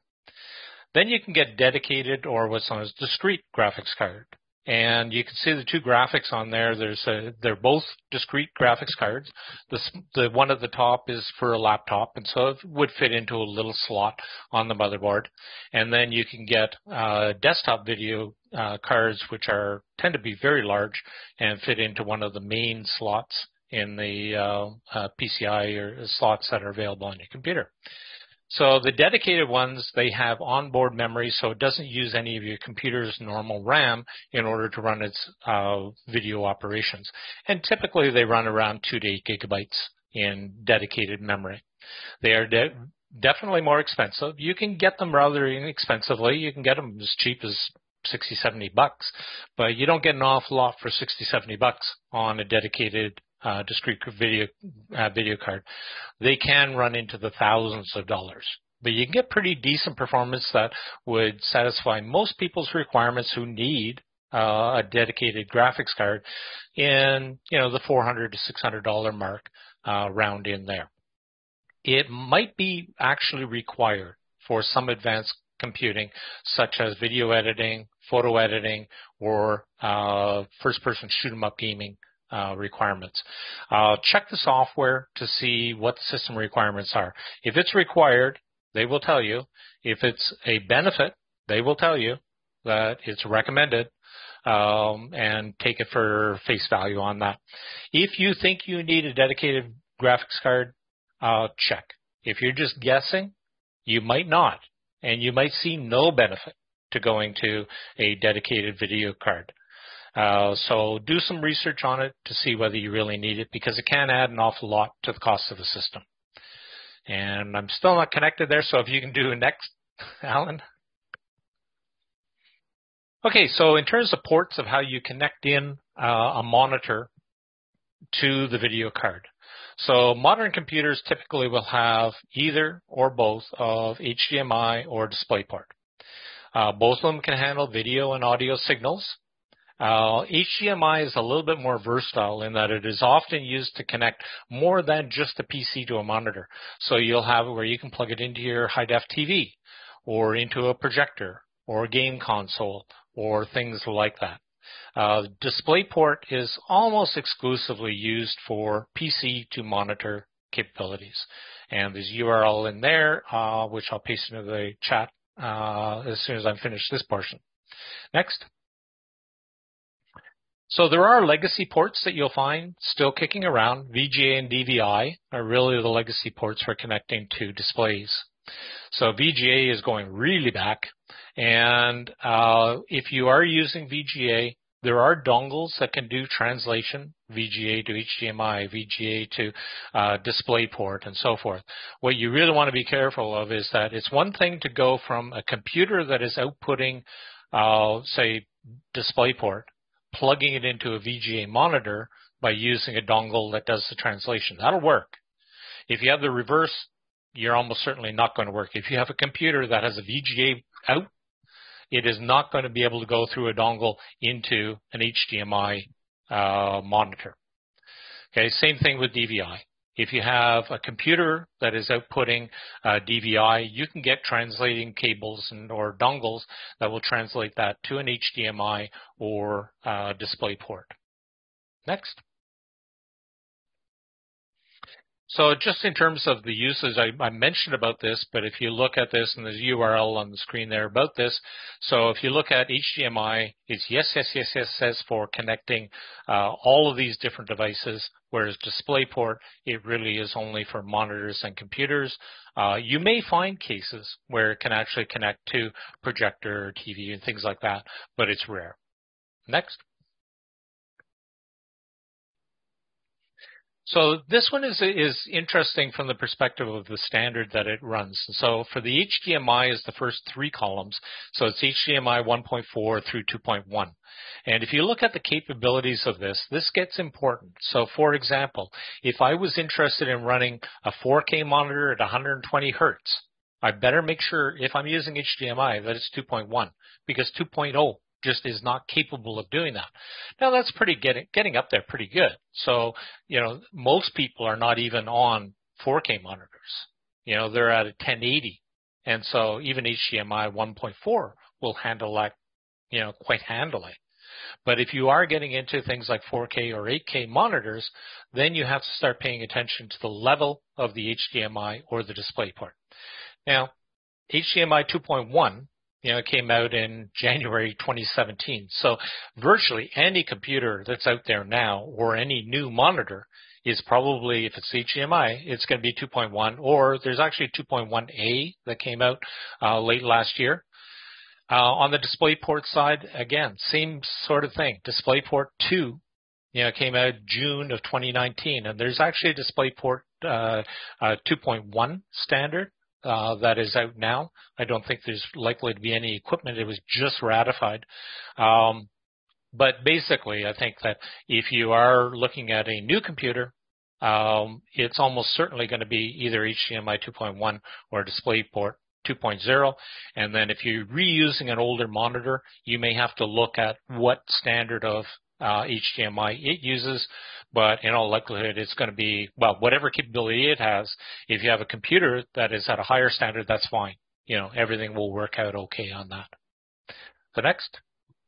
Then you can get dedicated or what's known as discrete graphics card. And you can see the two graphics on there. There's a, they're both discrete graphics cards. The, the one at the top is for a laptop, and so it would fit into a little slot on the motherboard. And then you can get uh, desktop video uh, cards, which are tend to be very large and fit into one of the main slots in the uh, uh, P C I or slots that are available on your computer. So the dedicated ones, they have onboard memory, so it doesn't use any of your computer's normal RAM in order to run its uh, video operations. And typically they run around two to eight gigabytes in dedicated memory. They are de definitely more expensive. You can get them rather inexpensively. You can get them as cheap as sixty, seventy bucks, but you don't get an awful lot for sixty, seventy bucks on a dedicated Uh, discrete video uh, video card. They can run into the thousands of dollars, but you can get pretty decent performance that would satisfy most people's requirements who need uh, a dedicated graphics card in, you know, the four hundred to six hundred dollar mark, uh, round in there. It might be actually required for some advanced computing, such as video editing, photo editing, or uh, first-person shoot-'em-up gaming Uh, requirements. Uh, check the software to see what the system requirements are. If it's required, they will tell you. If it's a benefit, they will tell you that it's recommended, um, and take it for face value on that. If you think you need a dedicated graphics card, uh, check. If you're just guessing, you might not, and you might see no benefit to going to a dedicated video card. Uh, so do some research on it to see whether you really need it, because it can add an awful lot to the cost of the system. And I'm still not connected there, so if you can do next, Alan. Okay, so in terms of ports of how you connect in uh, a monitor to the video card. So modern computers typically will have either or both of H D M I or DisplayPort. Uh, both of them can handle video and audio signals. Uh, H D M I is a little bit more versatile in that it is often used to connect more than just a P C to a monitor. So you'll have it where you can plug it into your high-def T V or into a projector or a game console or things like that. Uh, DisplayPort is almost exclusively used for P C to monitor capabilities. And there's a U R L in there, uh, which I'll paste into the chat uh, as soon as I'm finished this portion. Next. So there are legacy ports that you'll find still kicking around. V G A and D V I are really the legacy ports for connecting to displays. So V G A is going really back. And uh, if you are using V G A, there are dongles that can do translation, V G A to H D M I, V G A to uh, DisplayPort, and so forth. What you really want to be careful of is that it's one thing to go from a computer that is outputting, uh, say, DisplayPort, plugging it into a V G A monitor by using a dongle that does the translation. That'll work. If you have the reverse, you're almost certainly not going to work. If you have a computer that has a V G A out, it is not going to be able to go through a dongle into an H D M I uh, monitor. Okay, same thing with D V I. If you have a computer that is outputting uh, D V I, you can get translating cables and or dongles that will translate that to an H D M I or uh, DisplayPort. Next. So just in terms of the uses, I, I mentioned about this, but if you look at this, and there's a U R L on the screen there about this. So if you look at H D M I, it's yes, yes, yes, yes, says for connecting uh, all of these different devices, whereas DisplayPort, it really is only for monitors and computers. Uh, you may find cases where it can actually connect to projector, T V, and things like that, but it's rare. Next. So this one is is interesting from the perspective of the standard that it runs. So for the H D M I is the first three columns. So it's H D M I one point four through two point one. And if you look at the capabilities of this, this gets important. So for example, if I was interested in running a four K monitor at one hundred twenty hertz, I better make sure if I'm using H D M I that it's two point one, because two point oh just is not capable of doing that. Now that's pretty getting getting up there pretty good. So, you know, most people are not even on four K monitors. You know, they're at a ten eighty. And so even H D M I one point four will handle that, you know, quite handily. But if you are getting into things like four K or eight K monitors, then you have to start paying attention to the level of the H D M I or the DisplayPort. Now, H D M I two point one, you know, came out in January twenty seventeen. So virtually any computer that's out there now or any new monitor is probably, if it's H D M I, it's going to be two point one, or there's actually two point one A that came out uh, late last year. Uh, on the DisplayPort side, again, same sort of thing. DisplayPort two, you know, came out June of twenty nineteen, and there's actually a DisplayPort uh, uh, two point one standard Uh, that is out now. I don't think there's likely to be any equipment. It was just ratified. Um, but basically, I think that if you are looking at a new computer, um, it's almost certainly going to be either H D M I two point one or DisplayPort two point oh. And then if you're reusing an older monitor, you may have to look at what standard of uh, H D M I it uses. But in all likelihood, it's going to be, well, whatever capability it has. If you have a computer that is at a higher standard, that's fine. You know, everything will work out okay on that. The next.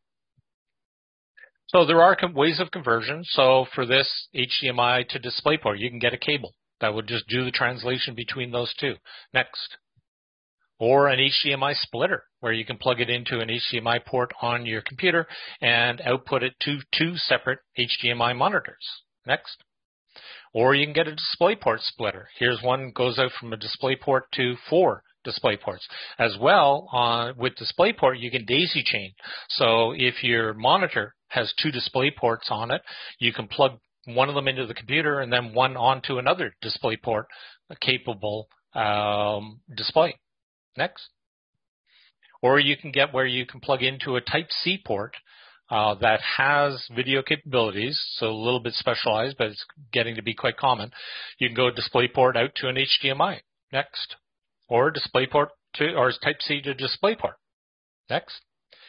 So there are ways of conversion. So for this H D M I to DisplayPort, you can get a cable that would just do the translation between those two. Next. Or an H D M I splitter, where you can plug it into an H D M I port on your computer and output it to two separate H D M I monitors. Next. Or you can get a DisplayPort splitter. Here's one goes out from a DisplayPort to four DisplayPorts. As well, uh, with DisplayPort, you can daisy chain. So if your monitor has two DisplayPorts on it, you can plug one of them into the computer and then one onto another DisplayPort capable um, display. Next. Or you can get where you can plug into a Type C port uh, that has video capabilities, so a little bit specialized, but it's getting to be quite common. You can go DisplayPort out to an H D M I. Next. Or DisplayPort to, or Type-C to DisplayPort. Next.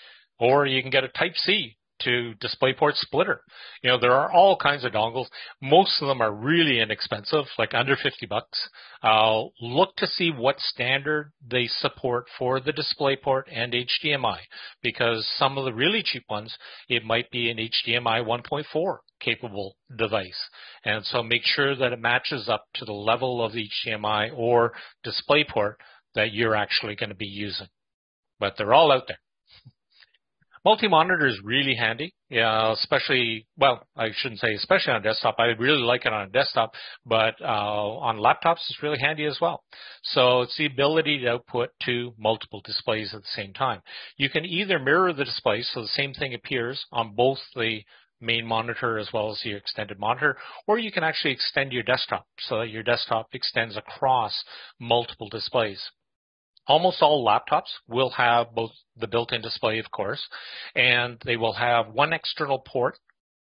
Or you can get a Type-C to DisplayPort splitter. You know, there are all kinds of dongles. Most of them are really inexpensive, like under fifty bucks. Uh, look to see what standard they support for the DisplayPort and H D M I, because some of the really cheap ones, it might be an H D M I one point four capable device. And so make sure that it matches up to the level of the H D M I or DisplayPort that you're actually going to be using. But they're all out there. Multi-monitor is really handy, yeah, especially, well, I shouldn't say especially on a desktop. I really like it on a desktop, but uh, on laptops it's really handy as well. So it's the ability to output to multiple displays at the same time. You can either mirror the display, so the same thing appears on both the main monitor as well as your extended monitor, or you can actually extend your desktop so that your desktop extends across multiple displays. Almost all laptops will have both the built-in display, of course, and they will have one external port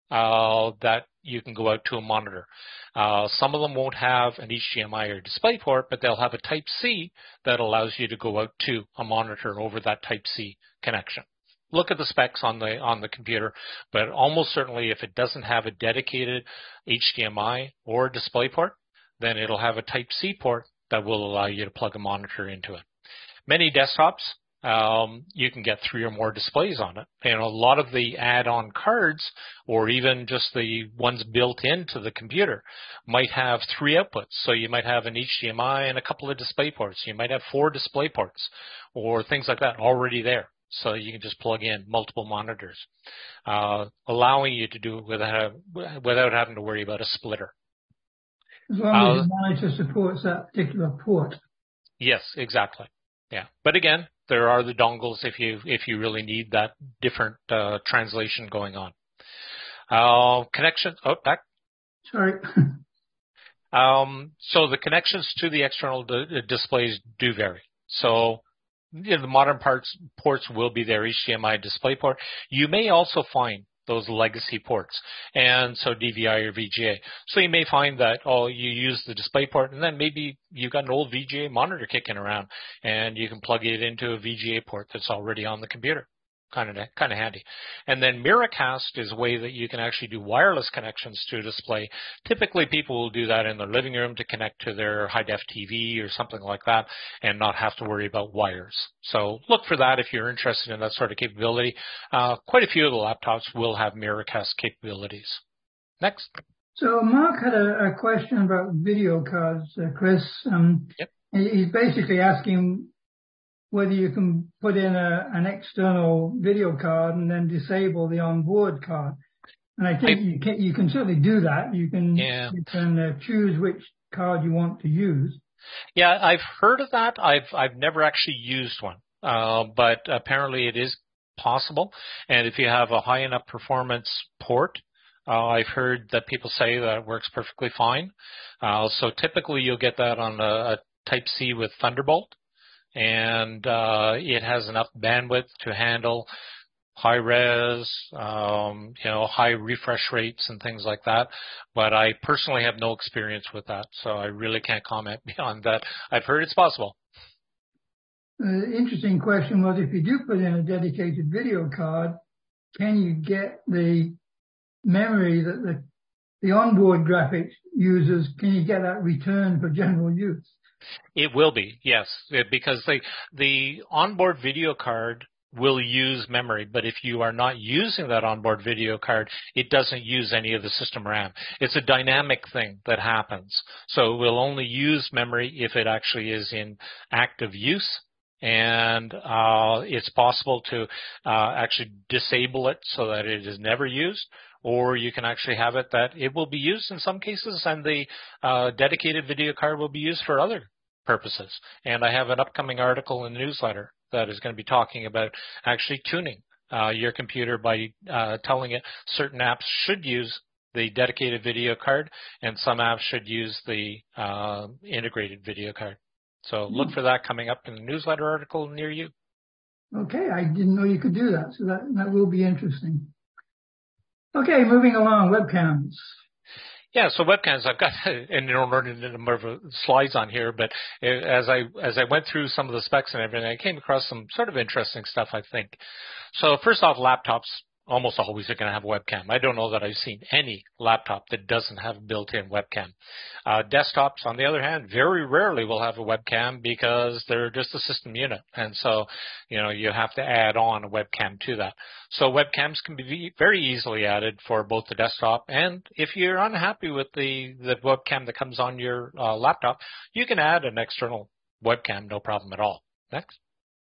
uh, that you can go out to a monitor. Uh, some of them won't have an H D M I or display port, but they'll have a Type-C that allows you to go out to a monitor over that Type-C connection. Look at the specs on the on the computer, but almost certainly if it doesn't have a dedicated H D M I or display port, then it'll have a Type-C port that will allow you to plug a monitor into it. Many desktops, um, you can get three or more displays on it. And a lot of the add-on cards, or even just the ones built into the computer, might have three outputs. So you might have an H D M I and a couple of display ports. You might have four display ports or things like that already there. So you can just plug in multiple monitors, uh, allowing you to do it without, without having to worry about a splitter. As long as uh, the monitor supports that particular port. Yes, exactly. Yeah, but again, there are the dongles if you if you really need that different uh, translation going on. Uh, connection. Oh, back. Sorry. um, so the connections to the external d- displays do vary. So you know, the modern parts ports will be their H D M I display port. You may also find those legacy ports, and so D V I or V G A. So you may find that, oh, you use the display port, and then maybe you've got an old V G A monitor kicking around, and you can plug it into a V G A port that's already on the computer. Kind of, kind of handy. And then Miracast is a way that you can actually do wireless connections to a display. Typically, people will do that in their living room to connect to their high-def T V or something like that and not have to worry about wires. So look for that if you're interested in that sort of capability. Uh, quite a few of the laptops will have Miracast capabilities. Next. So Mark had a, a question about video cards, uh, Chris. Um, yep. He's basically asking whether you can put in a, an external video card and then disable the onboard card. And I think I, you can you can certainly do that. You can, yeah. you can uh, choose which card you want to use. Yeah, I've heard of that. I've I've never actually used one, uh, but apparently it is possible. And if you have a high enough performance port, uh, I've heard that people say that it works perfectly fine. Uh, so typically you'll get that on a, a Type-C with Thunderbolt. And uh, it has enough bandwidth to handle high res, um, you know, high refresh rates and things like that. But I personally have no experience with that, so I really can't comment beyond that. I've heard it's possible. The uh, interesting question was, if you do put in a dedicated video card, can you get the memory that the, the onboard graphics uses, can you get that returned for general use? It will be, yes, because the the onboard video card will use memory, but if you are not using that onboard video card, it doesn't use any of the system RAM. It's a dynamic thing that happens. So it will only use memory if it actually is in active use, and uh, it's possible to uh, actually disable it so that it is never used. Or you can actually have it that it will be used in some cases, and the uh, dedicated video card will be used for other purposes. And I have an upcoming article in the newsletter that is going to be talking about actually tuning uh, your computer by uh, telling it certain apps should use the dedicated video card and some apps should use the uh, integrated video card. So look for that coming up in the newsletter article near you. Okay, I didn't know you could do that, so that, that will be interesting. Okay, moving along, webcams. Yeah, so webcams, I've got an inordinate number of slides on here, but as I as I went through some of the specs and everything, I came across some sort of interesting stuff, I think. So first off, laptops almost always are going to have a webcam. I don't know that I've seen any laptop that doesn't have a built-in webcam. Uh, desktops, on the other hand, very rarely will have a webcam because they're just a system unit. And so, you know, you have to add on a webcam to that. So webcams can be very easily added for both the desktop, and if you're unhappy with the, the webcam that comes on your uh, laptop, you can add an external webcam, no problem at all. Next.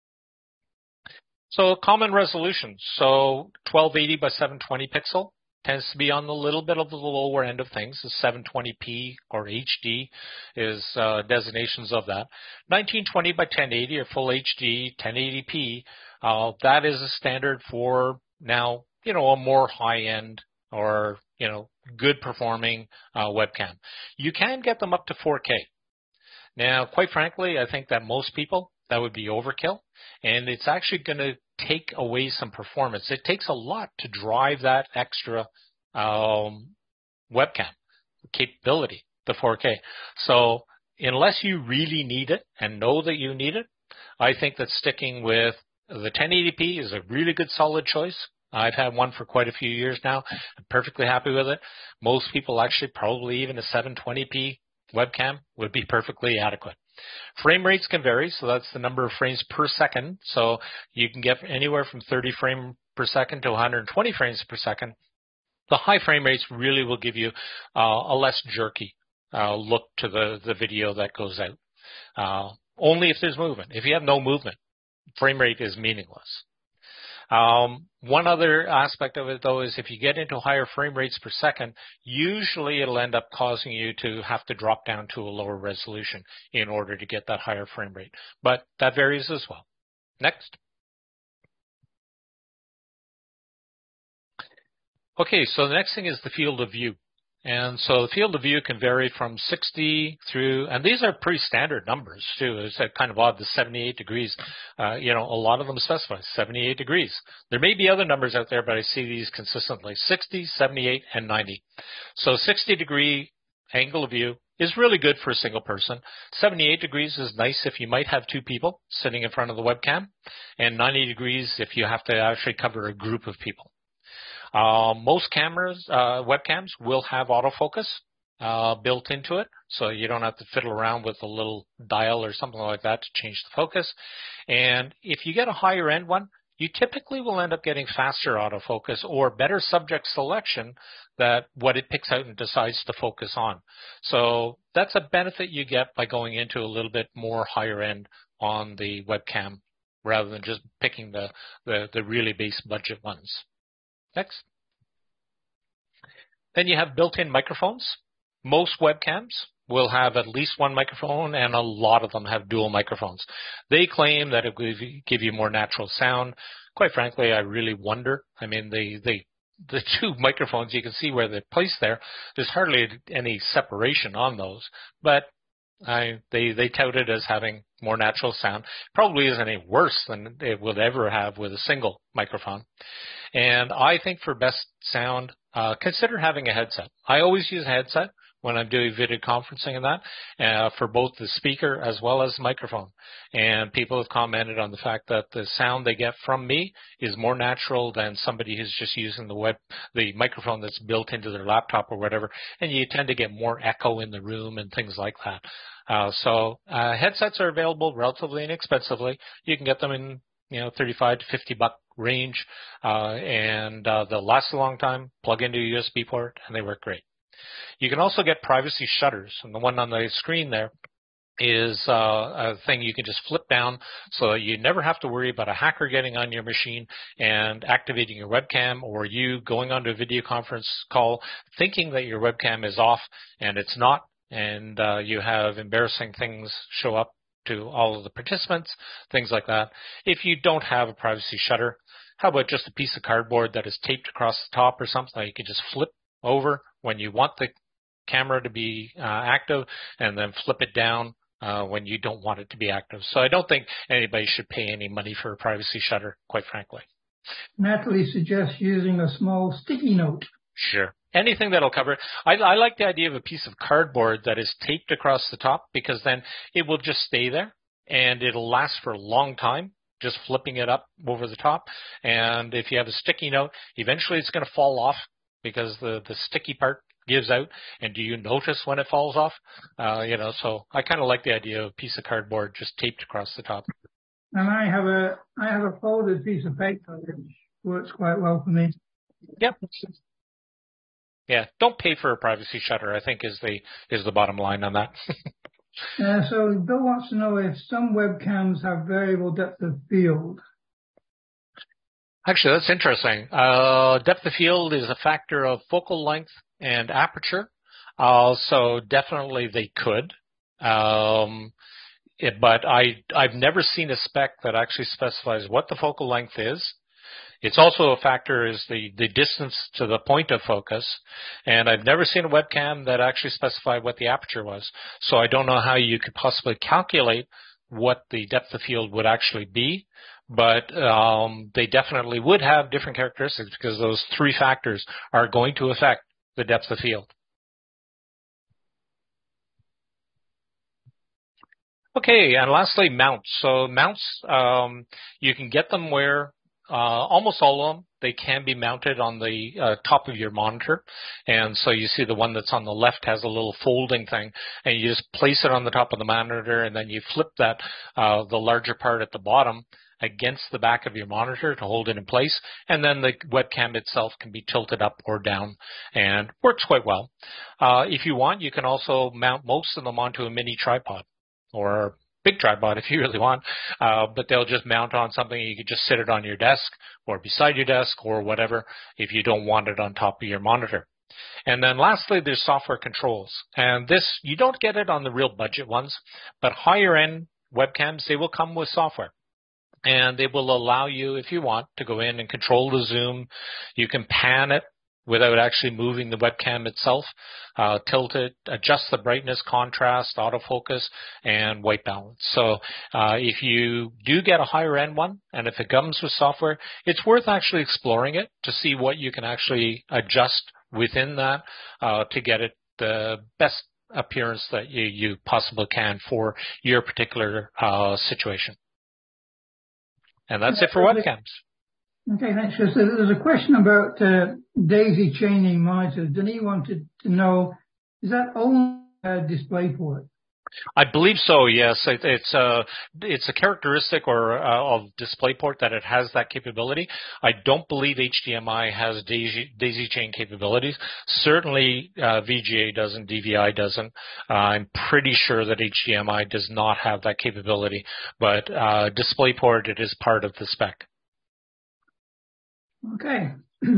So common resolutions. So twelve eighty by seven twenty pixel tends to be on the little bit of the lower end of things. The seven twenty p or H D is uh, designations of that. nineteen twenty by ten eighty or full H D, ten eighty p. Uh, that is a standard for now, you know, a more high end or, you know, good performing uh, webcam. You can get them up to four K. Now, quite frankly, I think that most people, that would be overkill, and it's actually going to take away some performance. It takes a lot to drive that extra um, webcam capability to four K. So unless you really need it and know that you need it, I think that sticking with the ten eighty p is a really good solid choice. I've had one for quite a few years now. I'm perfectly happy with it. Most people actually probably even a seven twenty p webcam would be perfectly adequate. Frame rates can vary, so that's the number of frames per second. So you can get anywhere from thirty frames per second to one hundred twenty frames per second. The high frame rates really will give you uh, a less jerky uh, look to the, the video that goes out. Uh, only if there's movement. If you have no movement, frame rate is meaningless. Um, one other aspect of it, though, is if you get into higher frame rates per second, usually it'll end up causing you to have to drop down to a lower resolution in order to get that higher frame rate. But that varies as well. Next. Okay, so the next thing is the field of view. And so the field of view can vary from sixty through, and these are pretty standard numbers too. It's kind of odd, the seventy-eight degrees. Uh, you know, a lot of them specify seventy-eight degrees. There may be other numbers out there, but I see these consistently, sixty, seventy-eight, and ninety. So sixty degree angle of view is really good for a single person. seventy-eight degrees is nice if you might have two people sitting in front of the webcam, and ninety degrees if you have to actually cover a group of people. Uh, most cameras, uh, webcams will have autofocus uh, built into it, so you don't have to fiddle around with a little dial or something like that to change the focus. And if you get a higher end one, you typically will end up getting faster autofocus or better subject selection that what it picks out and decides to focus on. So that's a benefit you get by going into a little bit more higher end on the webcam rather than just picking the, the, the really base budget ones. Next. Then you have built-in microphones. Most webcams will have at least one microphone, and a lot of them have dual microphones. They claim that it will give you more natural sound. Quite frankly, I really wonder. I mean, the the the two microphones, you can see where they're placed there. There's hardly any separation on those, but I, they they tout it as having more natural sound. Probably isn't any worse than it would ever have with a single microphone. And I think for best sound, uh, consider having a headset. I always use a headset when I'm doing video conferencing and that, uh, for both the speaker as well as the microphone. And people have commented on the fact that the sound they get from me is more natural than somebody who's just using the web, the microphone that's built into their laptop or whatever. And you tend to get more echo in the room and things like that. Uh, so, uh, headsets are available relatively inexpensively. You can get them in, you know, thirty-five to fifty buck range, uh, and, uh, they'll last a long time, plug into a U S B port, and they work great. You can also get privacy shutters, and the one on the screen there is uh, a thing you can just flip down so that you never have to worry about a hacker getting on your machine and activating your webcam, or you going onto a video conference call thinking that your webcam is off and it's not, and uh, you have embarrassing things show up to all of the participants, things like that. If you don't have a privacy shutter, how about just a piece of cardboard that is taped across the top or something that you can just flip over when you want the camera to be uh, active, and then flip it down uh, when you don't want it to be active. So I don't think anybody should pay any money for a privacy shutter, quite frankly. Natalie suggests using a small sticky note. Sure. Anything that'll cover it. I, I like the idea of a piece of cardboard that is taped across the top, because then it will just stay there and it'll last for a long time, just flipping it up over the top. And if you have a sticky note, eventually it's going to fall off because the, the sticky part gives out. And do you notice when it falls off? Uh, you know, so I kind of like the idea of a piece of cardboard just taped across the top. And I have a, I have a folded piece of paper which works quite well for me. Yep. Yeah, don't pay for a privacy shutter, I think, is the is the bottom line on that. uh, so Bill wants to know if some webcams have variable depth of field. Actually, that's interesting. Uh, depth of field is a factor of focal length and aperture. Uh, so definitely they could. Um, it, but I, I've never seen a spec that actually specifies what the focal length is. It's also a factor is the, the distance to the point of focus. And I've never seen a webcam that actually specified what the aperture was. So I don't know how you could possibly calculate what the depth of field would actually be. But um, they definitely would have different characteristics because those three factors are going to affect the depth of field. Okay, and lastly, mounts. So mounts, um, you can get them where Uh, almost all of them, they can be mounted on the uh, top of your monitor. And so you see the one that's on the left has a little folding thing, and you just place it on the top of the monitor, and then you flip that, uh, the larger part at the bottom against the back of your monitor to hold it in place. And then the webcam itself can be tilted up or down and works quite well. Uh, if you want, you can also mount most of them onto a mini tripod or big tripod if you really want, uh, but they'll just mount on something. You can just sit it on your desk or beside your desk or whatever if you don't want it on top of your monitor. And then lastly, there's software controls. And this, you don't get it on the real budget ones, but higher end webcams, they will come with software. And they will allow you, if you want, to go in and control the zoom. You can pan it without actually moving the webcam itself, uh, tilt it, adjust the brightness, contrast, autofocus, and white balance. So uh, if you do get a higher end one, and if it comes with software, it's worth actually exploring it to see what you can actually adjust within that uh, to get it the best appearance that you, you possibly can for your particular uh, situation. And that's it for webcams. Okay, thanks. So there's a question about uh, daisy chaining monitors. Denis wanted to know, is that only a DisplayPort? I believe so, yes. It, it's, a, it's a characteristic or uh, of DisplayPort that it has that capability. I don't believe H D M I has daisy, daisy chain capabilities. Certainly uh, V G A doesn't, D V I doesn't. Uh, I'm pretty sure that H D M I does not have that capability. But uh, DisplayPort, it is part of the spec. Okay.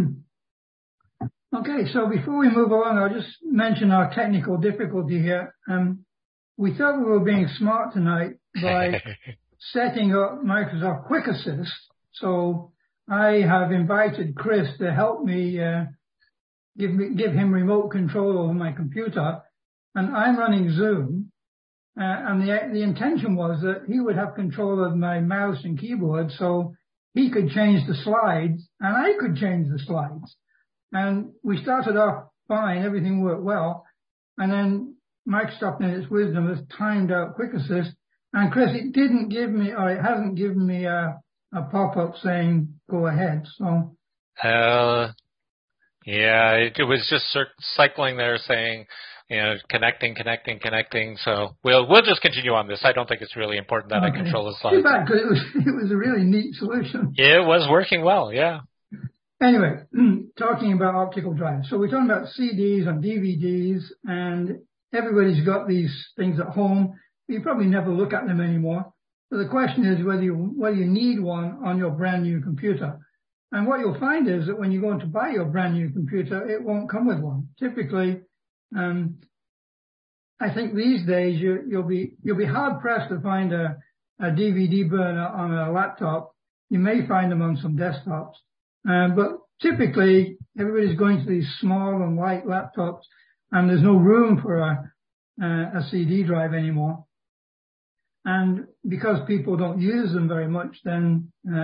Okay, so before we move along, I'll just mention our technical difficulty here. Um, we thought we were being smart tonight by setting up Microsoft Quick Assist. So I have invited Chris to help me, uh, give me, give him remote control over my computer. And I'm running Zoom. Uh, and the, the intention was that he would have control of my mouse and keyboard. So he could change the slides and I could change the slides. And we started off fine. Everything worked well. And then Microsoft, in its wisdom, has timed out Quick Assist. And Chris, it didn't give me, or it hasn't given me a, a pop-up saying go ahead. So. Uh, yeah, it, it was just cycling there saying, you know, connecting, connecting, connecting. So we'll we'll just continue on this. I don't think it's really important that okay. I control the slides. Too bad, because it was it was a really neat solution. It was working well, yeah. Anyway, talking about optical drives. So we're talking about C Ds and D V Ds, and everybody's got these things at home. You probably never look at them anymore. So the question is whether you whether you need one on your brand new computer. And what you'll find is that when you go to buy your brand new computer, it won't come with one. Typically, Um, I think these days you, you'll be you'll be hard pressed to find a, a D V D burner on a laptop. You may find them on some desktops, um, but typically everybody's going to these small and light laptops, and there's no room for a, a, a C D drive anymore. And because people don't use them very much, then uh,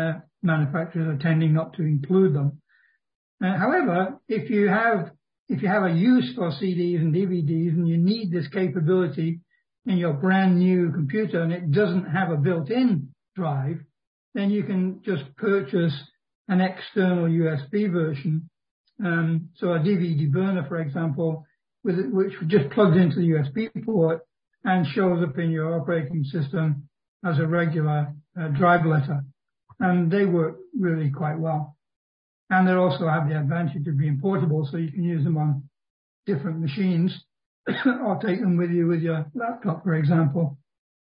manufacturers are tending not to include them. Uh, however, if you have if you have a use for C Ds and D V Ds and you need this capability in your brand new computer and it doesn't have a built-in drive, then you can just purchase an external U S B version. Um, so a D V D burner, for example, with it, which just plugs into the U S B port and shows up in your operating system as a regular uh, drive letter. And they work really quite well. And they also have the advantage of being portable, so you can use them on different machines or take them with you with your laptop, for example.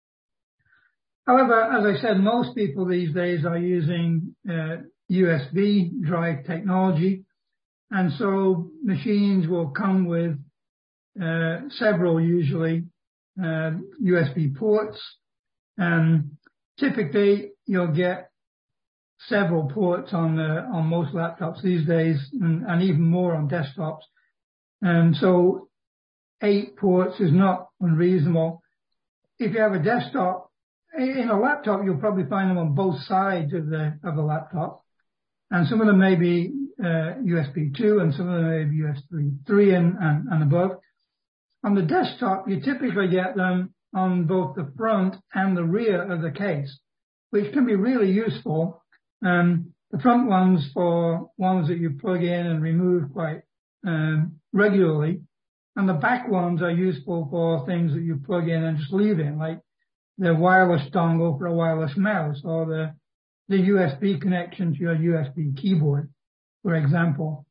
However, as I said, most people these days are using uh, U S B drive technology. And so machines will come with uh, several, usually, uh, U S B ports. Um, typically, you'll get several ports on the, on most laptops these days, and, and even more on desktops. And so eight ports is not unreasonable. If you have a desktop, in a laptop, you'll probably find them on both sides of the, of the laptop. And some of them may be, uh, U S B two and some of them may be U S B three and, and, and above. On the desktop, you typically get them on both the front and the rear of the case, which can be really useful. Um, the front ones for ones that you plug in and remove quite um, regularly, and the back ones are useful for things that you plug in and just leave in, like the wireless dongle for a wireless mouse or the the U S B connection to your U S B keyboard, for example.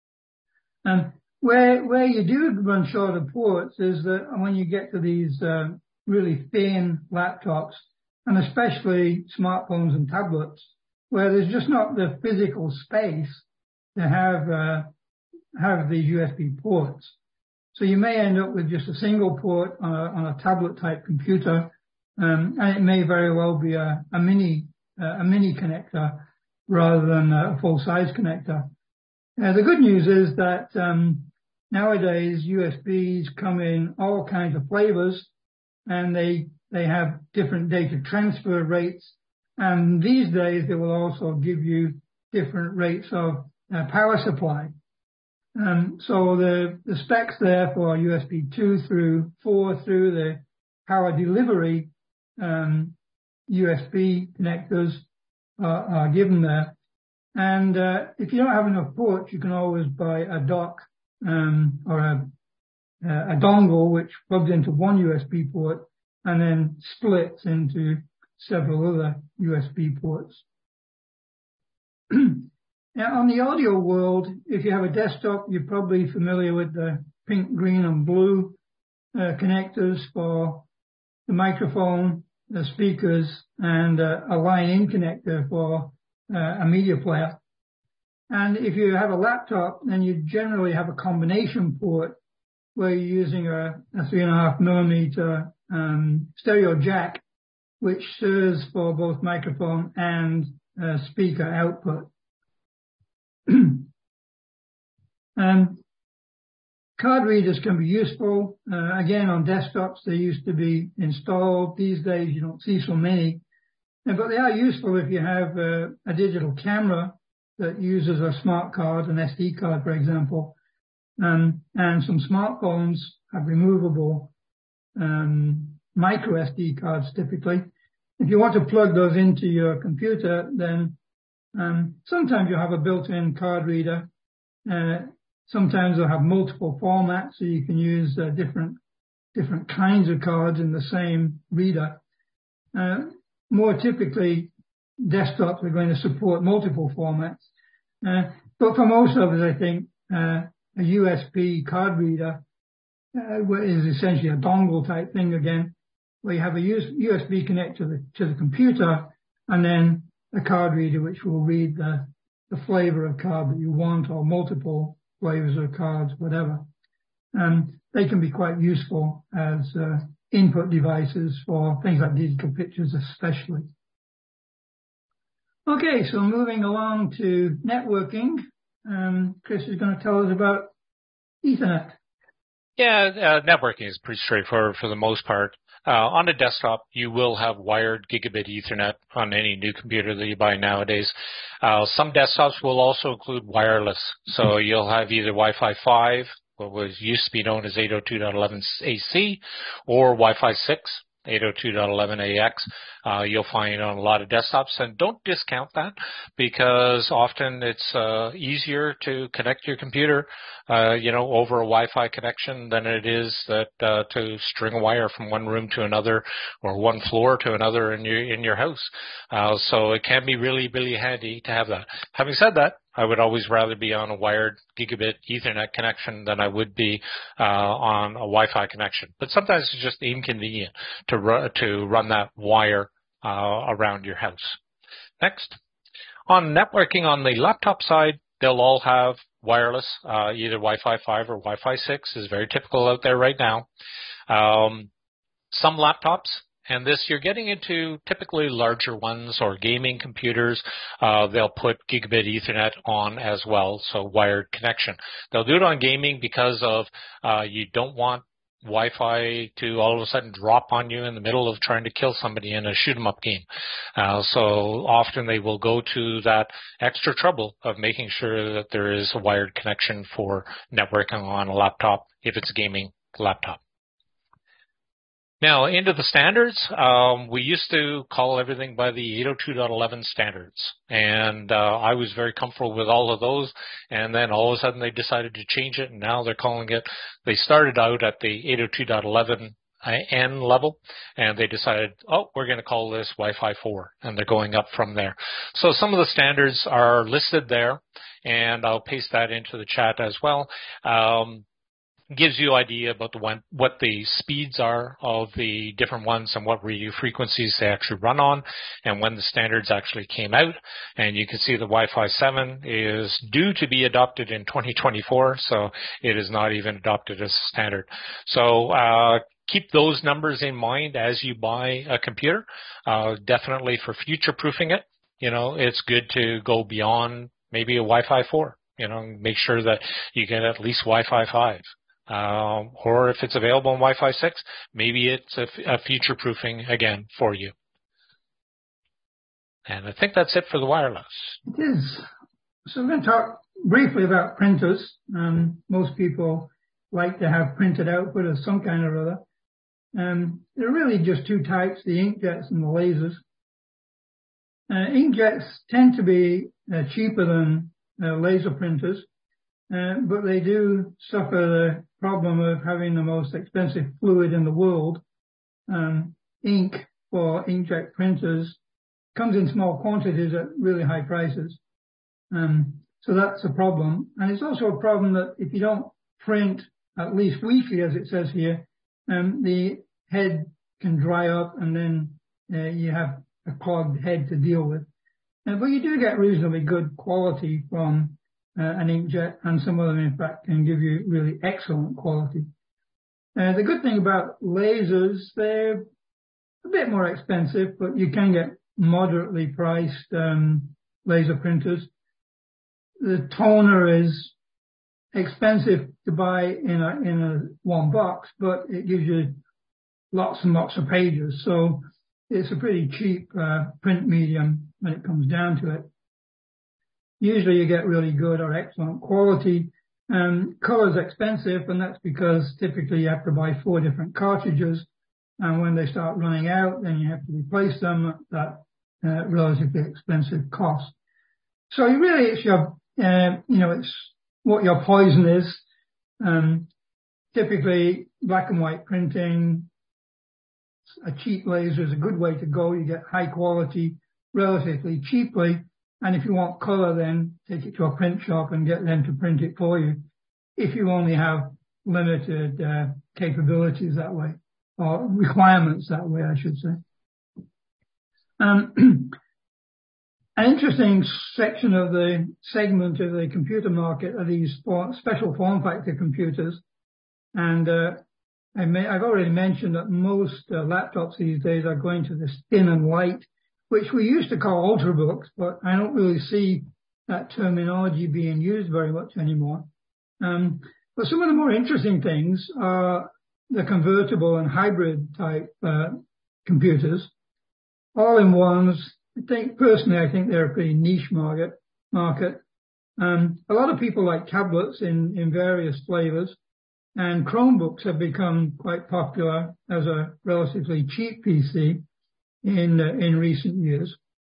And where where you do run short of ports is that when you get to these uh, really thin laptops, and especially smartphones and tablets, where there's just not the physical space to have uh, have these U S B ports. So you may end up with just a single port on a, on a tablet-type computer, um, and it may very well be a, a mini uh, a mini connector rather than a full-size connector. Uh, the good news is that um, nowadays U S Bs come in all kinds of flavors, and they they have different data transfer rates. And these days, they will also give you different rates of uh, power supply. Um, so the, the specs there for U S B two through four through the power delivery um, U S B connectors are, are given there. And uh, if you don't have enough ports, you can always buy a dock um, or a, a dongle which plugs into one U S B port and then splits into several other U S B ports. Now, on the audio world, if you have a desktop, you're probably familiar with the pink, green, and blue uh, connectors for the microphone, the speakers, and uh, a line-in connector for uh, a media player. And if you have a laptop, then you generally have a combination port where you're using a, a three and a half millimeter um, stereo jack, which serves for both microphone and uh, speaker output. um, card readers can be useful. Uh, again, on desktops, they used to be installed. These days, you don't see so many. Uh, but they are useful if you have uh, a digital camera that uses a smart card, an S D card, for example. Um, and some smartphones have removable um, micro S D cards typically. If you want to plug those into your computer, then um, sometimes you'll have a built-in card reader. Uh, sometimes they'll have multiple formats, so you can use uh, different different kinds of cards in the same reader. Uh, more typically, desktops are going to support multiple formats. Uh, but for most of us, I think uh, a U S B card reader uh, is essentially a dongle type thing again, where you have a U S B connector to the, to the computer and then a card reader which will read the, the flavor of card that you want or multiple flavors of cards, whatever. Um, they can be quite useful as uh, input devices for things like digital pictures especially. Okay, so moving along to networking, um, Chris is going to tell us about Ethernet. Yeah, uh, networking is pretty straightforward for the most part. Uh, on a desktop, you will have wired gigabit Ethernet on any new computer that you buy nowadays. Uh, some desktops will also include wireless. So you'll have either Wi-Fi five, what was used to be known as eight oh two dot eleven A C, or Wi-Fi six, eight oh two dot eleven A X. Uh, you'll find on a lot of desktops, and don't discount that because often it's uh, easier to connect your computer, uh, you know, over a Wi-Fi connection than it is that uh, to string a wire from one room to another or one floor to another in your in your house. Uh, so it can be really, really handy to have that. Having said that, I would always rather be on a wired gigabit Ethernet connection than I would be uh, on a Wi-Fi connection. But sometimes it's just inconvenient to, ru- to run that wire uh, around your house. Next. On networking on the laptop side, they'll all have wireless, uh, either Wi-Fi five or Wi-Fi six is very typical out there right now. Um, some laptops, and this, you're getting into typically larger ones or gaming computers. Uh, they'll put gigabit Ethernet on as well, so wired connection. They'll do it on gaming because of uh, you don't want Wi-Fi to all of a sudden drop on you in the middle of trying to kill somebody in a shoot-'em-up game. Uh, so often they will go to that extra trouble of making sure that there is a wired connection for networking on a laptop if it's a gaming laptop. Now, into the standards, um, we used to call everything by the eight oh two dot eleven standards, and uh, I was very comfortable with all of those, and then all of a sudden they decided to change it, and now they're calling it, they started out at the eight oh two dot eleven N level, and they decided, oh, we're going to call this Wi-Fi four, and they're going up from there. So some of the standards are listed there, and I'll paste that into the chat as well. Um, gives you an idea about the one, what the speeds are of the different ones and what radio frequencies they actually run on and when the standards actually came out. And you can see the Wi-Fi seven is due to be adopted in twenty twenty-four, so it is not even adopted as a standard. So uh, keep those numbers in mind as you buy a computer. Uh, definitely for future-proofing it, you know, it's good to go beyond maybe a Wi-Fi four. You know, make sure that you get at least Wi-Fi five. Um, or if it's available on Wi-Fi six, maybe it's a, a future-proofing again for you. And I think that's it for the wireless. It is. So I'm going to talk briefly about printers. Um, most people like to have printed output of some kind or other. Um, there are really just two types, the inkjets and the lasers. Uh, inkjets tend to be uh, cheaper than uh, laser printers. Uh, but they do suffer the problem of having the most expensive fluid in the world. Um, ink for inkjet printers comes in small quantities at really high prices. Um, so that's a problem. And it's also a problem that if you don't print at least weekly, as it says here, um, the head can dry up and then uh, you have a clogged head to deal with. Uh, but you do get reasonably good quality from Uh, an inkjet, and some of them, in fact, can give you really excellent quality. Uh, the good thing about lasers, they're a bit more expensive, but you can get moderately priced um, laser printers. The toner is expensive to buy in a in a one box, but it gives you lots and lots of pages, so it's a pretty cheap uh, print medium when it comes down to it. Usually you get really good or excellent quality. Um, color's expensive, and that's because typically you have to buy four different cartridges, and when they start running out, then you have to replace them at that uh, relatively expensive cost. So you really, it's your, uh, you know, it's what your poison is. Um, typically black and white printing, a cheap laser is a good way to go. You get high quality relatively cheaply. And if you want color, then take it to a print shop and get them to print it for you. If you only have limited uh, capabilities that way, or requirements that way, I should say. Um, an interesting section of the segment of the computer market are these for, special form factor computers. And uh, I may, I've already mentioned that most uh, laptops these days are going to this thin and light, which we used to call ultrabooks, but I don't really see that terminology being used very much anymore. Um, but some of the more interesting things are the convertible and hybrid type uh, computers, all-in-ones. I think personally, I think they're a pretty niche market. Market. Um, a lot of people like tablets in in various flavors, and Chromebooks have become quite popular as a relatively cheap P C in uh, in recent years.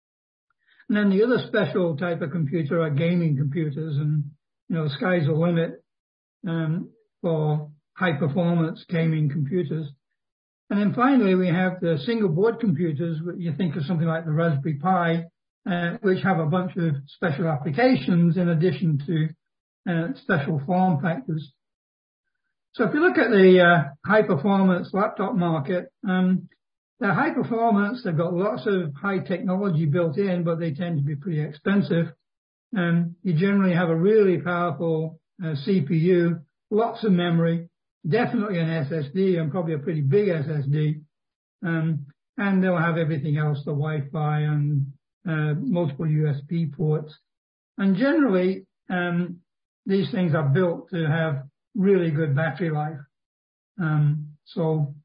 And then the other special type of computer are gaming computers, and you know, sky's the limit um, for high-performance gaming computers. And then finally, we have the single-board computers. You think of something like the Raspberry Pi, uh, which have a bunch of special applications in addition to uh, special form factors. So if you look at the uh, high-performance laptop market, um, they're high performance. They've got lots of high technology built in, but they tend to be pretty expensive. And you generally have a really powerful uh, C P U, lots of memory, definitely an S S D, and probably a pretty big S S D. Um, and they'll have everything else, the Wi-Fi and uh, multiple U S B ports. And generally, um, these things are built to have really good battery life. Um, so,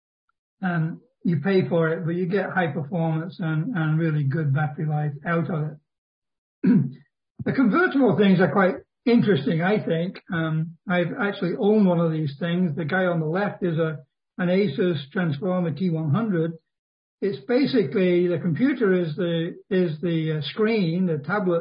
um, you pay for it, but you get high performance and, and really good battery life out of it. The convertible things are quite interesting, I think. Um, I've actually owned one of these things. The guy on the left is a an Asus Transformer T one hundred. It's basically, the computer is the is the screen, the tablet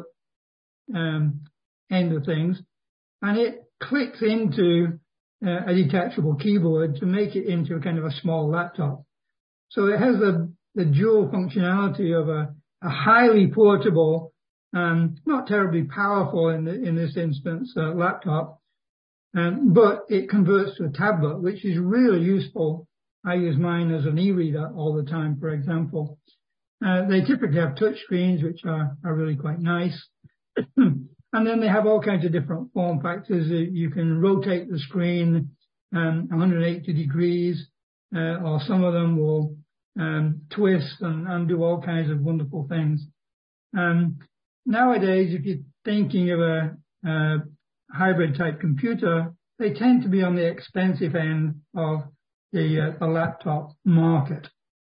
um, end of things, and it clicks into uh, a detachable keyboard to make it into a kind of a small laptop. So it has the, the dual functionality of a, a highly portable, um, not terribly powerful in, the, in this instance, uh, laptop, um, but it converts to a tablet, which is really useful. I use mine as an e-reader all the time, for example. Uh, they typically have touch screens, which are, are really quite nice. And then they have all kinds of different form factors. You can rotate the screen um, one hundred eighty degrees, uh, or some of them will um, twist and, and do all kinds of wonderful things. Um, nowadays, if you're thinking of a, a hybrid type computer, they tend to be on the expensive end of the, uh, the laptop market.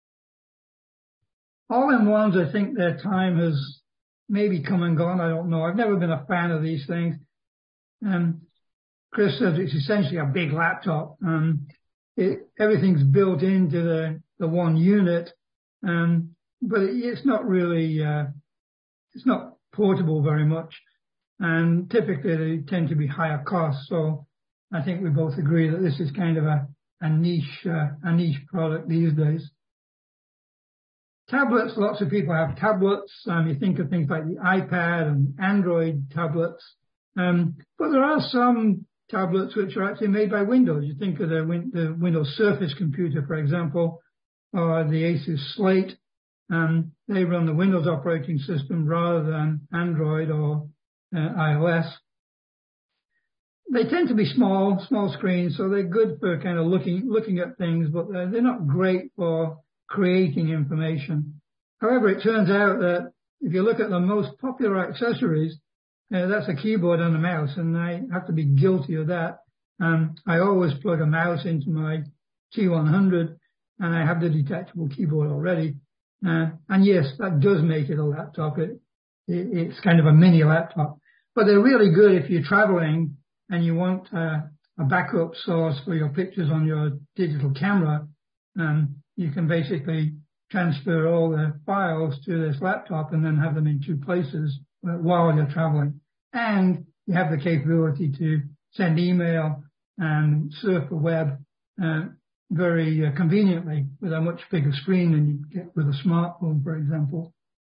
All-in-ones, I think their time has maybe come and gone. I don't know. I've never been a fan of these things. Um, Chris says it's essentially a big laptop. Um, it, everything's built into the, the one unit, um, but it, it's not really, uh, it's not portable very much. And typically they tend to be higher cost. So I think we both agree that this is kind of a, a niche, uh, a niche product these days. Tablets, lots of people have tablets. Um, you think of things like the iPad and Android tablets. Um, but there are some tablets which are actually made by Windows. You think of the, win- the Windows Surface computer, for example, or the Asus Slate. Um, they run the Windows operating system rather than Android or uh, iOS. They tend to be small, small screens, so they're good for kind of looking, looking at things, but they're, they're not great for creating information. However, it turns out that if you look at the most popular accessories, uh, that's a keyboard and a mouse, and I have to be guilty of that. Um, I always plug a mouse into my T one hundred, and I have the detachable keyboard already. Uh, and yes, that does make it a laptop. It, it, it's kind of a mini laptop. But they're really good if you're traveling and you want uh, a backup source for your pictures on your digital camera. Um, you can basically transfer all the files to this laptop and then have them in two places while you're traveling. And you have the capability to send email and surf the web uh, very uh, conveniently with a much bigger screen than you get with a smartphone, for example.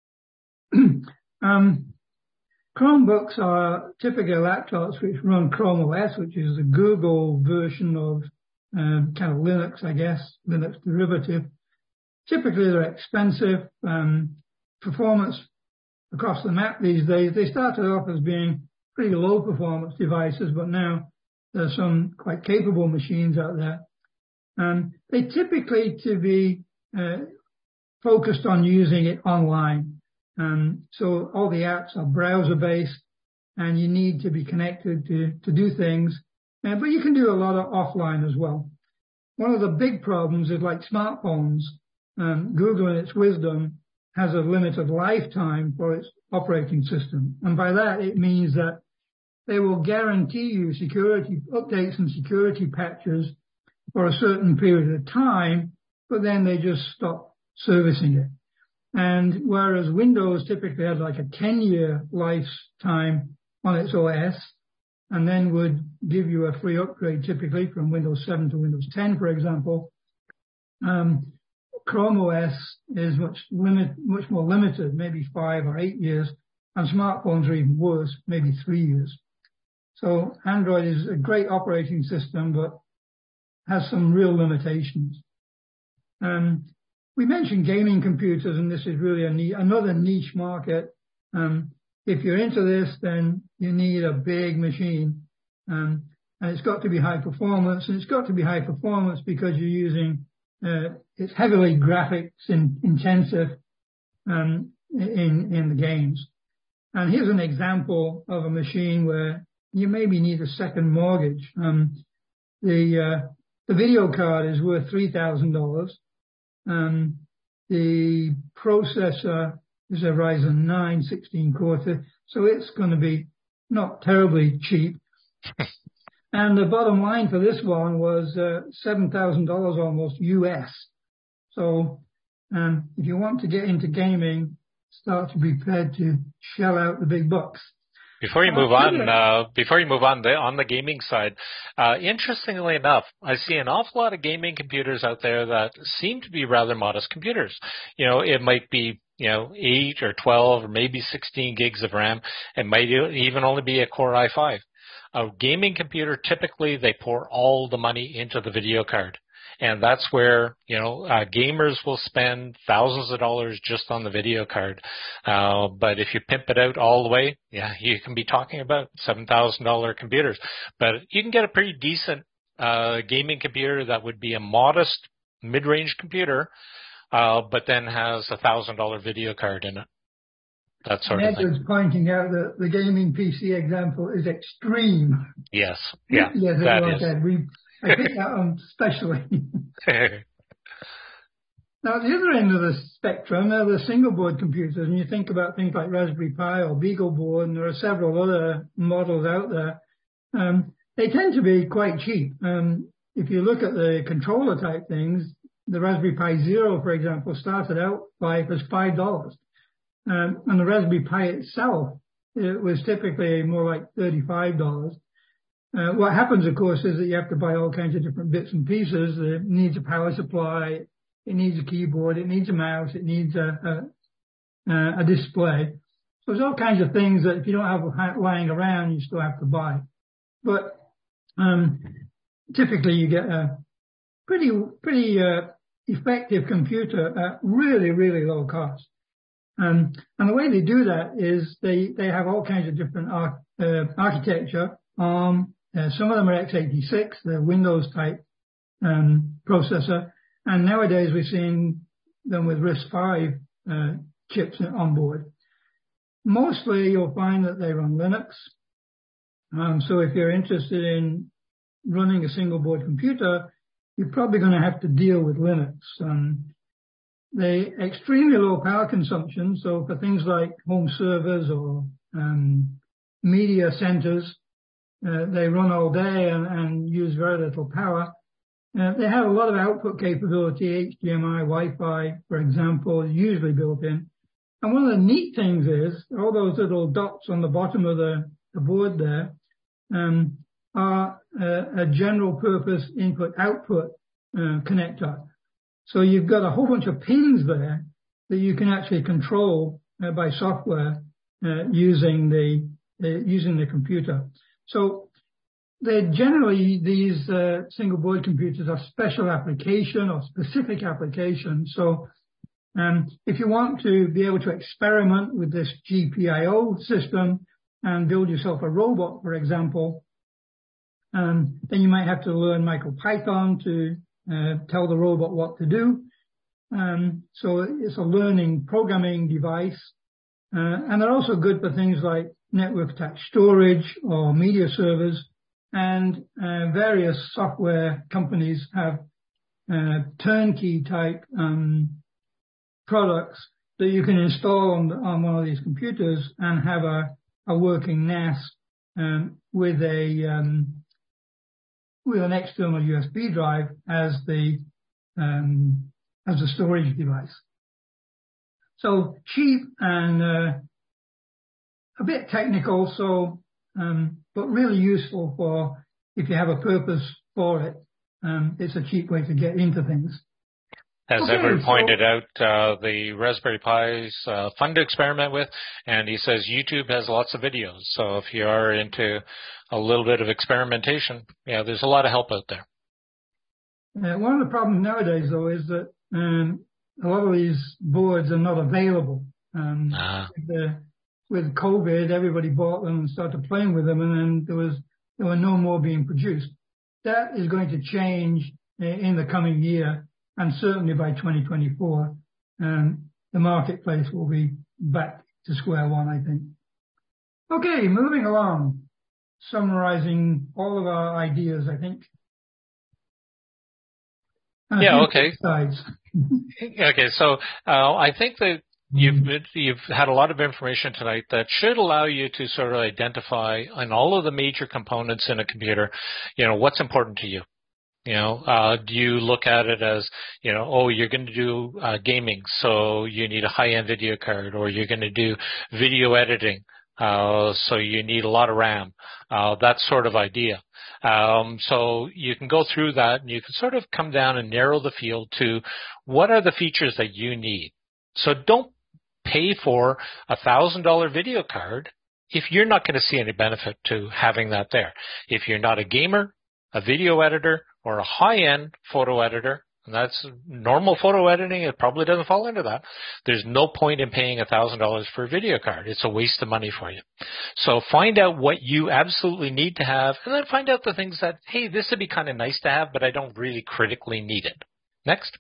um, Chromebooks are typically laptops which run Chrome O S, which is the Google version of um, kind of Linux, I guess, Linux derivative. Typically, they're expensive. Um, performance across the map these days, they started off as being pretty low performance devices, but now there's some quite capable machines out there. Um, they typically to be uh, focused on using it online. Um, so all the apps are browser based, and you need to be connected to, to do things. Uh, but you can do a lot of offline as well. one of the big problems is like smartphones. Um, Google, in its wisdom, has a limited lifetime for its operating system. And by that, it means that they will guarantee you security updates and security patches for a certain period of time, but then they just stop servicing it. And whereas Windows typically has like a ten-year lifetime on its O S, and then would give you a free upgrade typically from Windows seven to Windows ten, for example, um, Chrome O S is much limit, much more limited, maybe five or eight years, and smartphones are even worse, maybe three years. So Android is a great operating system, but has some real limitations. Um, we mentioned gaming computers, and this is really a niche, another niche market. Um, if you're into this, then you need a big machine, um, and it's got to be high performance, and it's got to be high performance because you're using uh, it's heavily graphics in, intensive um, in in the games. And here's an example of a machine where you maybe need a second mortgage. Um, the uh, the video card is worth three thousand dollars. Um, the processor is a Ryzen nine sixteen core, so it's going to be not terribly cheap. And the bottom line for this one was uh, seven thousand dollars almost U S. So um, if you want to get into gaming, start to be prepared to shell out the big bucks. Before you move on, uh, before you move on the, on the gaming side, uh, interestingly enough, I see an awful lot of gaming computers out there that seem to be rather modest computers. You know, it might be, you know, eight or twelve or maybe sixteen gigs of RAM. It might even only be a Core i five. A gaming computer, typically they pour all the money into the video card. And that's where, you know, uh, gamers will spend thousands of dollars just on the video card. Uh, but if you pimp it out all the way, yeah, you can be talking about seven thousand dollars computers. But you can get a pretty decent uh, gaming computer that would be a modest mid-range computer, uh, but then has a one thousand dollars video card in it. That sort and of thing. Edward's pointing out that the gaming P C example is extreme. Yes, yeah, yes, that like is. that. We, I picked that on specially. Now, at the other end of the spectrum, there are the single-board computers, and you think about things like Raspberry Pi or BeagleBoard, and there are several other models out there. Um, they tend to be quite cheap. Um, if you look at the controller-type things, the Raspberry Pi Zero, for example, started out life as five dollars. Um, and the Raspberry Pi itself, it was typically more like thirty-five dollars. Uh, what happens, of course, is that you have to buy all kinds of different bits and pieces. It needs a power supply, it needs a keyboard, it needs a mouse, it needs a, a, a display. So there's all kinds of things that if you don't have lying around, you still have to buy. But um, typically you get a pretty, pretty uh, effective computer at really, really low cost. Um, and the way they do that is they, they have all kinds of different arch, uh, architecture. Um, uh, some of them are x eighty-six, the Windows type um, processor. And nowadays we're seeing them with RISC-V uh, chips on board. Mostly you'll find that they run Linux. Um, so if you're interested in running a single board computer, you're probably going to have to deal with Linux. Um, They extremely low power consumption, so for things like home servers or um, media centers, uh, they run all day and, and use very little power. Uh, they have a lot of output capability, H D M I, Wi-Fi, for example, usually built in. And one of the neat things is all those little dots on the bottom of the, the board there um, are a, a general purpose input-output uh, connector. So you've got a whole bunch of pins there that you can actually control uh, by software uh, using the uh, using the computer. So they generally these uh, single board computers are special application or specific application. So um, if you want to be able to experiment with this G P I O system and build yourself a robot, for example, um, then you might have to learn MicroPython to Uh, tell the robot what to do. Um, so it's a learning programming device. Uh, and they're also good for things like network attached storage or media servers. And uh, various software companies have uh, turnkey type um, products that you can install on, on one of these computers and have a, a working N A S um, with a um, with an external U S B drive as the um, as a storage device. So cheap and uh, a bit technical, so um, but really useful for if you have a purpose for it. Um, it's a cheap way to get into things. As Okay, Edward so- pointed out, uh, the Raspberry Pi is uh, fun to experiment with, and he says YouTube has lots of videos. So if you are into a little bit of experimentation, yeah, there's a lot of help out there. Uh, one of the problems nowadays, though, is that um, a lot of these boards are not available. Um, Ah. with, the, with COVID, everybody bought them and started playing with them, and then there was there were no more being produced. That is going to change in the coming year, and certainly by twenty twenty-four, um, the marketplace will be back to square one, I think. Okay, moving along, summarizing all of our ideas, I think. And a Yeah, few okay. Sides. Okay, so uh, I think that you've you've had a lot of information tonight that should allow you to sort of identify on all of the major components in a computer, you know, what's important to you. You know, uh, do you look at it as, you know, oh, you're going to do uh, gaming, so you need a high-end video card, or you're going to do video editing, uh, so you need a lot of RAM, uh, that sort of idea. Um, so you can go through that, and you can sort of come down and narrow the field to what are the features that you need. So don't pay for a thousand dollar video card if you're not going to see any benefit to having that there. If you're not a gamer, a video editor, or a high-end photo editor, and that's normal photo editing, it probably doesn't fall into that. There's no point in paying one thousand dollars for a video card. It's a waste of money for you. So find out what you absolutely need to have, and then find out the things that, hey, this would be kind of nice to have, but I don't really critically need it. Next.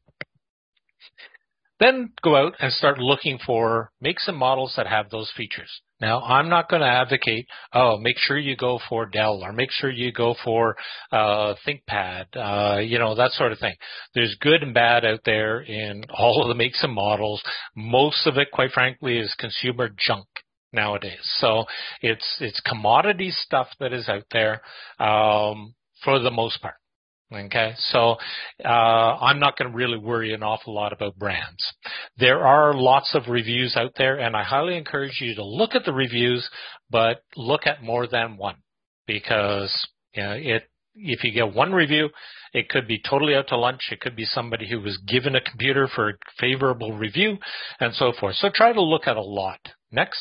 Then go out and start looking for makes and models that have those features. Now, I'm not going to advocate, oh, make sure you go for Dell or make sure you go for uh, ThinkPad, uh, you know, that sort of thing. There's good and bad out there in all of the makes and models. Most of it, quite frankly, is consumer junk nowadays. So it's it's commodity stuff that is out there um, for the most part. Okay, so uh, I'm not going to really worry an awful lot about brands. There are lots of reviews out there, and I highly encourage you to look at the reviews, but look at more than one, because you know, it. If you get one review, it could be totally out to lunch. It could be somebody who was given a computer for a favorable review, and so forth. So try to look at a lot. Next.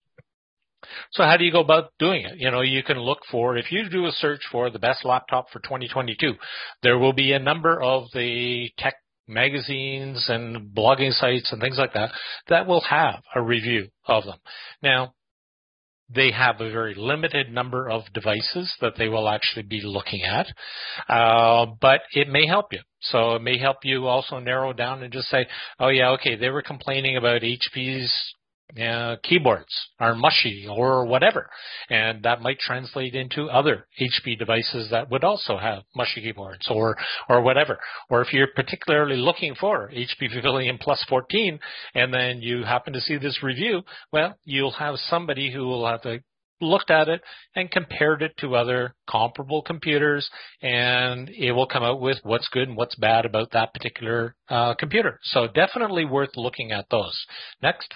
So how do you go about doing it? You know, you can look for, if you do a search for the best laptop for twenty twenty-two, there will be a number of the tech magazines and blogging sites and things like that that will have a review of them. Now, they have a very limited number of devices that they will actually be looking at, uh, but it may help you. So it may help you also narrow down and just say, oh yeah, okay, they were complaining about H P's Uh, keyboards are mushy or whatever, and that might translate into other H P devices that would also have mushy keyboards or or whatever. Or if you're particularly looking for H P Pavilion Plus fourteen and then you happen to see this review, well, you'll have somebody who will have to looked at it and compared it to other comparable computers, and it will come out with what's good and what's bad about that particular uh, computer. So definitely worth looking at those. Next.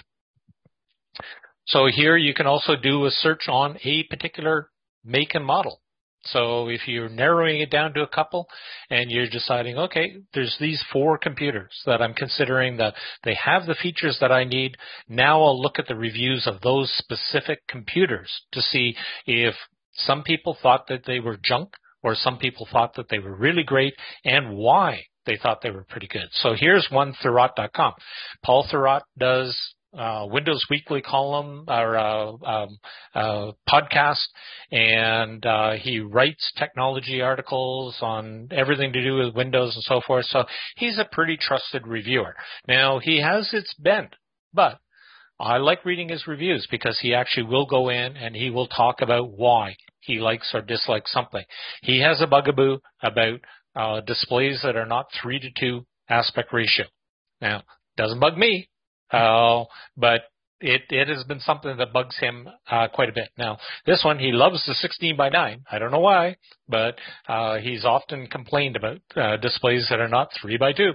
So here you can also do a search on a particular make and model. So if you're narrowing it down to a couple and you're deciding, okay, there's these four computers that I'm considering that they have the features that I need. Now I'll look at the reviews of those specific computers to see if some people thought that they were junk or some people thought that they were really great and why they thought they were pretty good. So here's one, Thurrott dot com. Paul Thurrott does Uh, Windows Weekly column or uh, um, uh, podcast, and uh, he writes technology articles on everything to do with Windows and so forth. So he's a pretty trusted reviewer. Now he has its bent, but I like reading his reviews because he actually will go in and he will talk about why he likes or dislikes something. He has a bugaboo about uh, displays that are not three to two aspect ratio. Now, doesn't bug me, uh, but it, it has been something that bugs him uh, quite a bit. Now, this one, he loves the sixteen by nine. I don't know why, but uh, he's often complained about uh, displays that are not three by two.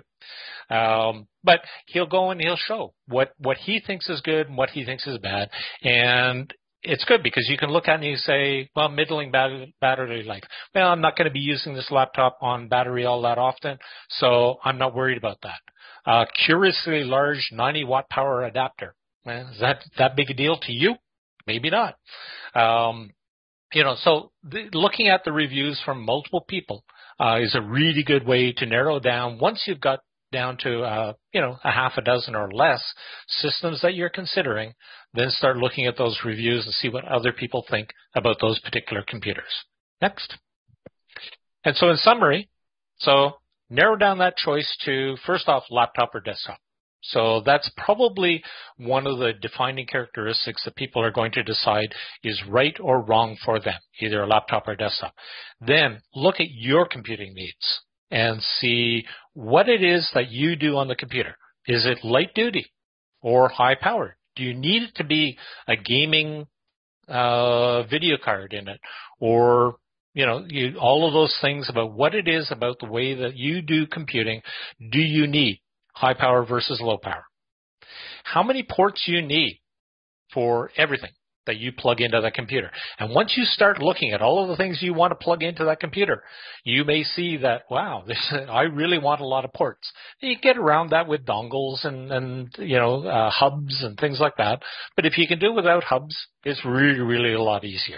Um, but he'll go and he'll show what, what he thinks is good and what he thinks is bad. And it's good because you can look at it and you say, well, middling battery, battery life. Well, I'm not going to be using this laptop on battery all that often, so I'm not worried about that. Uh, curiously large ninety watt power adapter. Well, is that that big a deal to you? Maybe not. Um, you know, so the, looking at the reviews from multiple people uh, is a really good way to narrow down once you've got down to, uh, you know, a half a dozen or less systems that you're considering, then start looking at those reviews and see what other people think about those particular computers. Next. And so in summary, so narrow down that choice to, first off, laptop or desktop. So that's probably one of the defining characteristics that people are going to decide is right or wrong for them, either a laptop or desktop. Then look at your computing needs and see what it is that you do on the computer. Is it light duty or high powered? Do you need it to be a gaming uh, video card in it? Or, you know, you, all of those things about what it is about the way that you do computing. Do you need high power versus low power? How many ports you need for everything that you plug into that computer? And once you start looking at all of the things you want to plug into that computer, you may see that, wow, this, I really want a lot of ports. You get around that with dongles and, and you know, uh, hubs and things like that. But if you can do it without hubs, it's really, really a lot easier.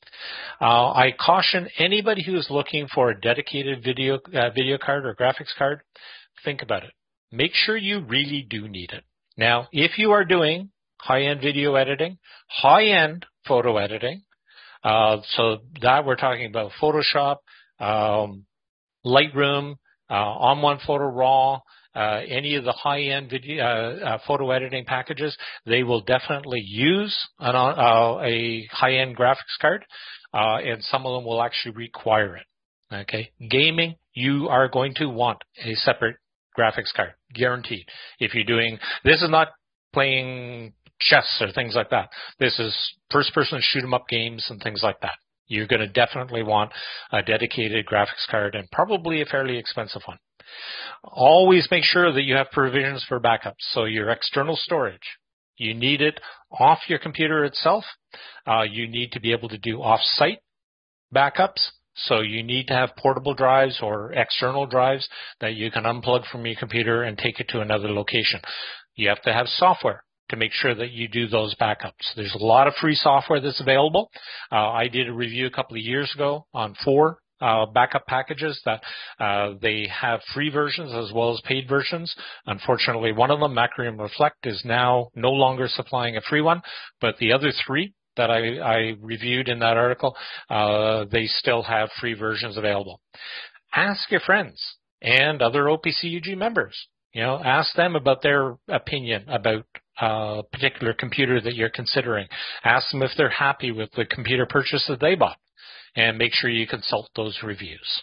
Uh, I caution anybody who is looking for a dedicated video, uh, video card or graphics card, think about it. Make sure you really do need it. Now, if you are doing high-end video editing, high-end photo editing, uh, so that we're talking about Photoshop, um, Lightroom, uh, On One Photo Raw, uh, any of the high-end video, uh, uh, photo editing packages, they will definitely use an, uh, a high-end graphics card, uh, and some of them will actually require it. Okay, gaming, you are going to want a separate graphics card, guaranteed. If you're doing, this is not playing chess or things like that. This is first-person shoot 'em up games and things like that. You're going to definitely want a dedicated graphics card and probably a fairly expensive one. Always make sure that you have provisions for backups. So your external storage, you need it off your computer itself. Uh, you need to be able to do off-site backups. So you need to have portable drives or external drives that you can unplug from your computer and take it to another location. You have to have software to make sure that you do those backups. There's a lot of free software that's available. Uh, I did a review a couple of years ago on four uh, backup packages that uh, they have free versions as well as paid versions. Unfortunately, one of them, Macrium Reflect, is now no longer supplying a free one, but the other three that I, I reviewed in that article, uh, they still have free versions available. Ask your friends and other O P C U G members. You know, ask them about their opinion about a particular computer that you're considering. Ask them if they're happy with the computer purchase that they bought, and make sure you consult those reviews.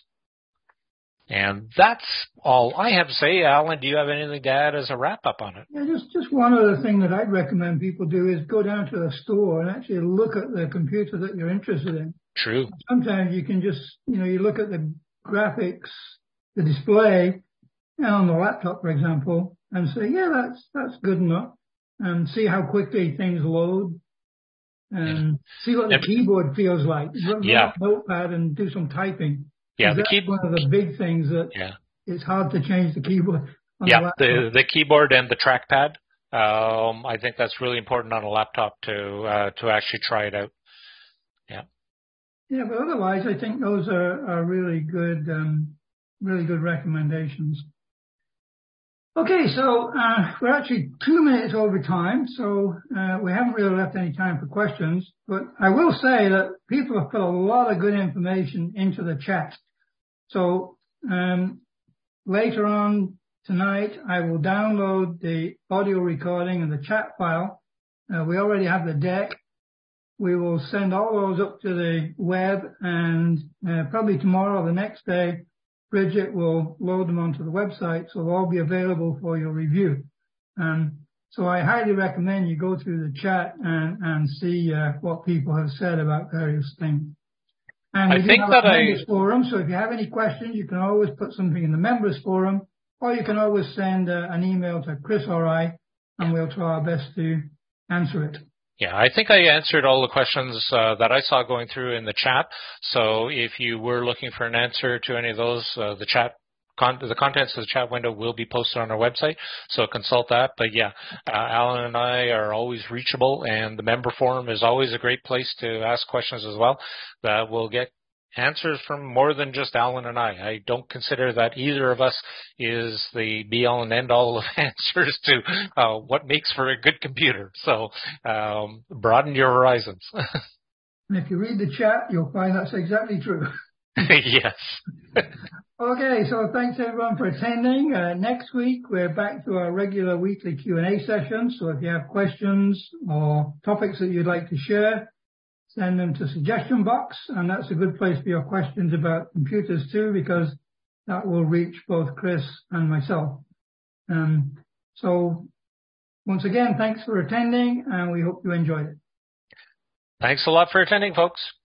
And that's all I have to say. Alan, do you have anything to add as a wrap-up on it? Yeah, just, just one other thing that I'd recommend people do is go down to a store and actually look at the computer that you're interested in. True. Sometimes you can just, you know, you look at the graphics, the display, on the laptop, for example, and say, yeah, that's that's good enough, and see how quickly things load, and yeah. see what the and, keyboard feels like. Run yeah. a notepad and do some typing. Yeah, the that's keyboard. One of the big things that yeah. it's hard to change the keyboard. On yeah, the, the the keyboard and the trackpad. Um, I think that's really important on a laptop to uh, to actually try it out. Yeah. Yeah, but otherwise, I think those are, are really good, um, really good recommendations. Okay, so uh, we're actually two minutes over time, so uh, we haven't really left any time for questions. But I will say that people have put a lot of good information into the chat. So um, later on tonight, I will download the audio recording and the chat file. Uh, we already have the deck. We will send all those up to the web, and uh, probably tomorrow or the next day, Bridget will load them onto the website, so they'll all be available for your review. Um, so I highly recommend you go through the chat and, and see uh, what people have said about various things. And we I do think have that a I... members forum, so if you have any questions, you can always put something in the members forum, or you can always send uh, an email to Chris or I, and we'll try our best to answer it. Yeah, I think I answered all the questions uh, that I saw going through in the chat. So if you were looking for an answer to any of those, uh, the chat, con- the contents of the chat window will be posted on our website. So consult that. But yeah, uh, Alan and I are always reachable, and the member forum is always a great place to ask questions as well. That will get answers from more than just Alan and I. I don't consider that either of us is the be-all and end-all of answers to uh, what makes for a good computer. So um, broaden your horizons. And if you read the chat, you'll find that's exactly true. Yes. Okay, so thanks everyone for attending. Uh, next week, we're back to our regular weekly Q and A session. So if you have questions or topics that you'd like to share, send them to suggestion box, and that's a good place for your questions about computers too, because that will reach both Chris and myself. Um, so once again, thanks for attending, and we hope you enjoyed it. Thanks a lot for attending, folks.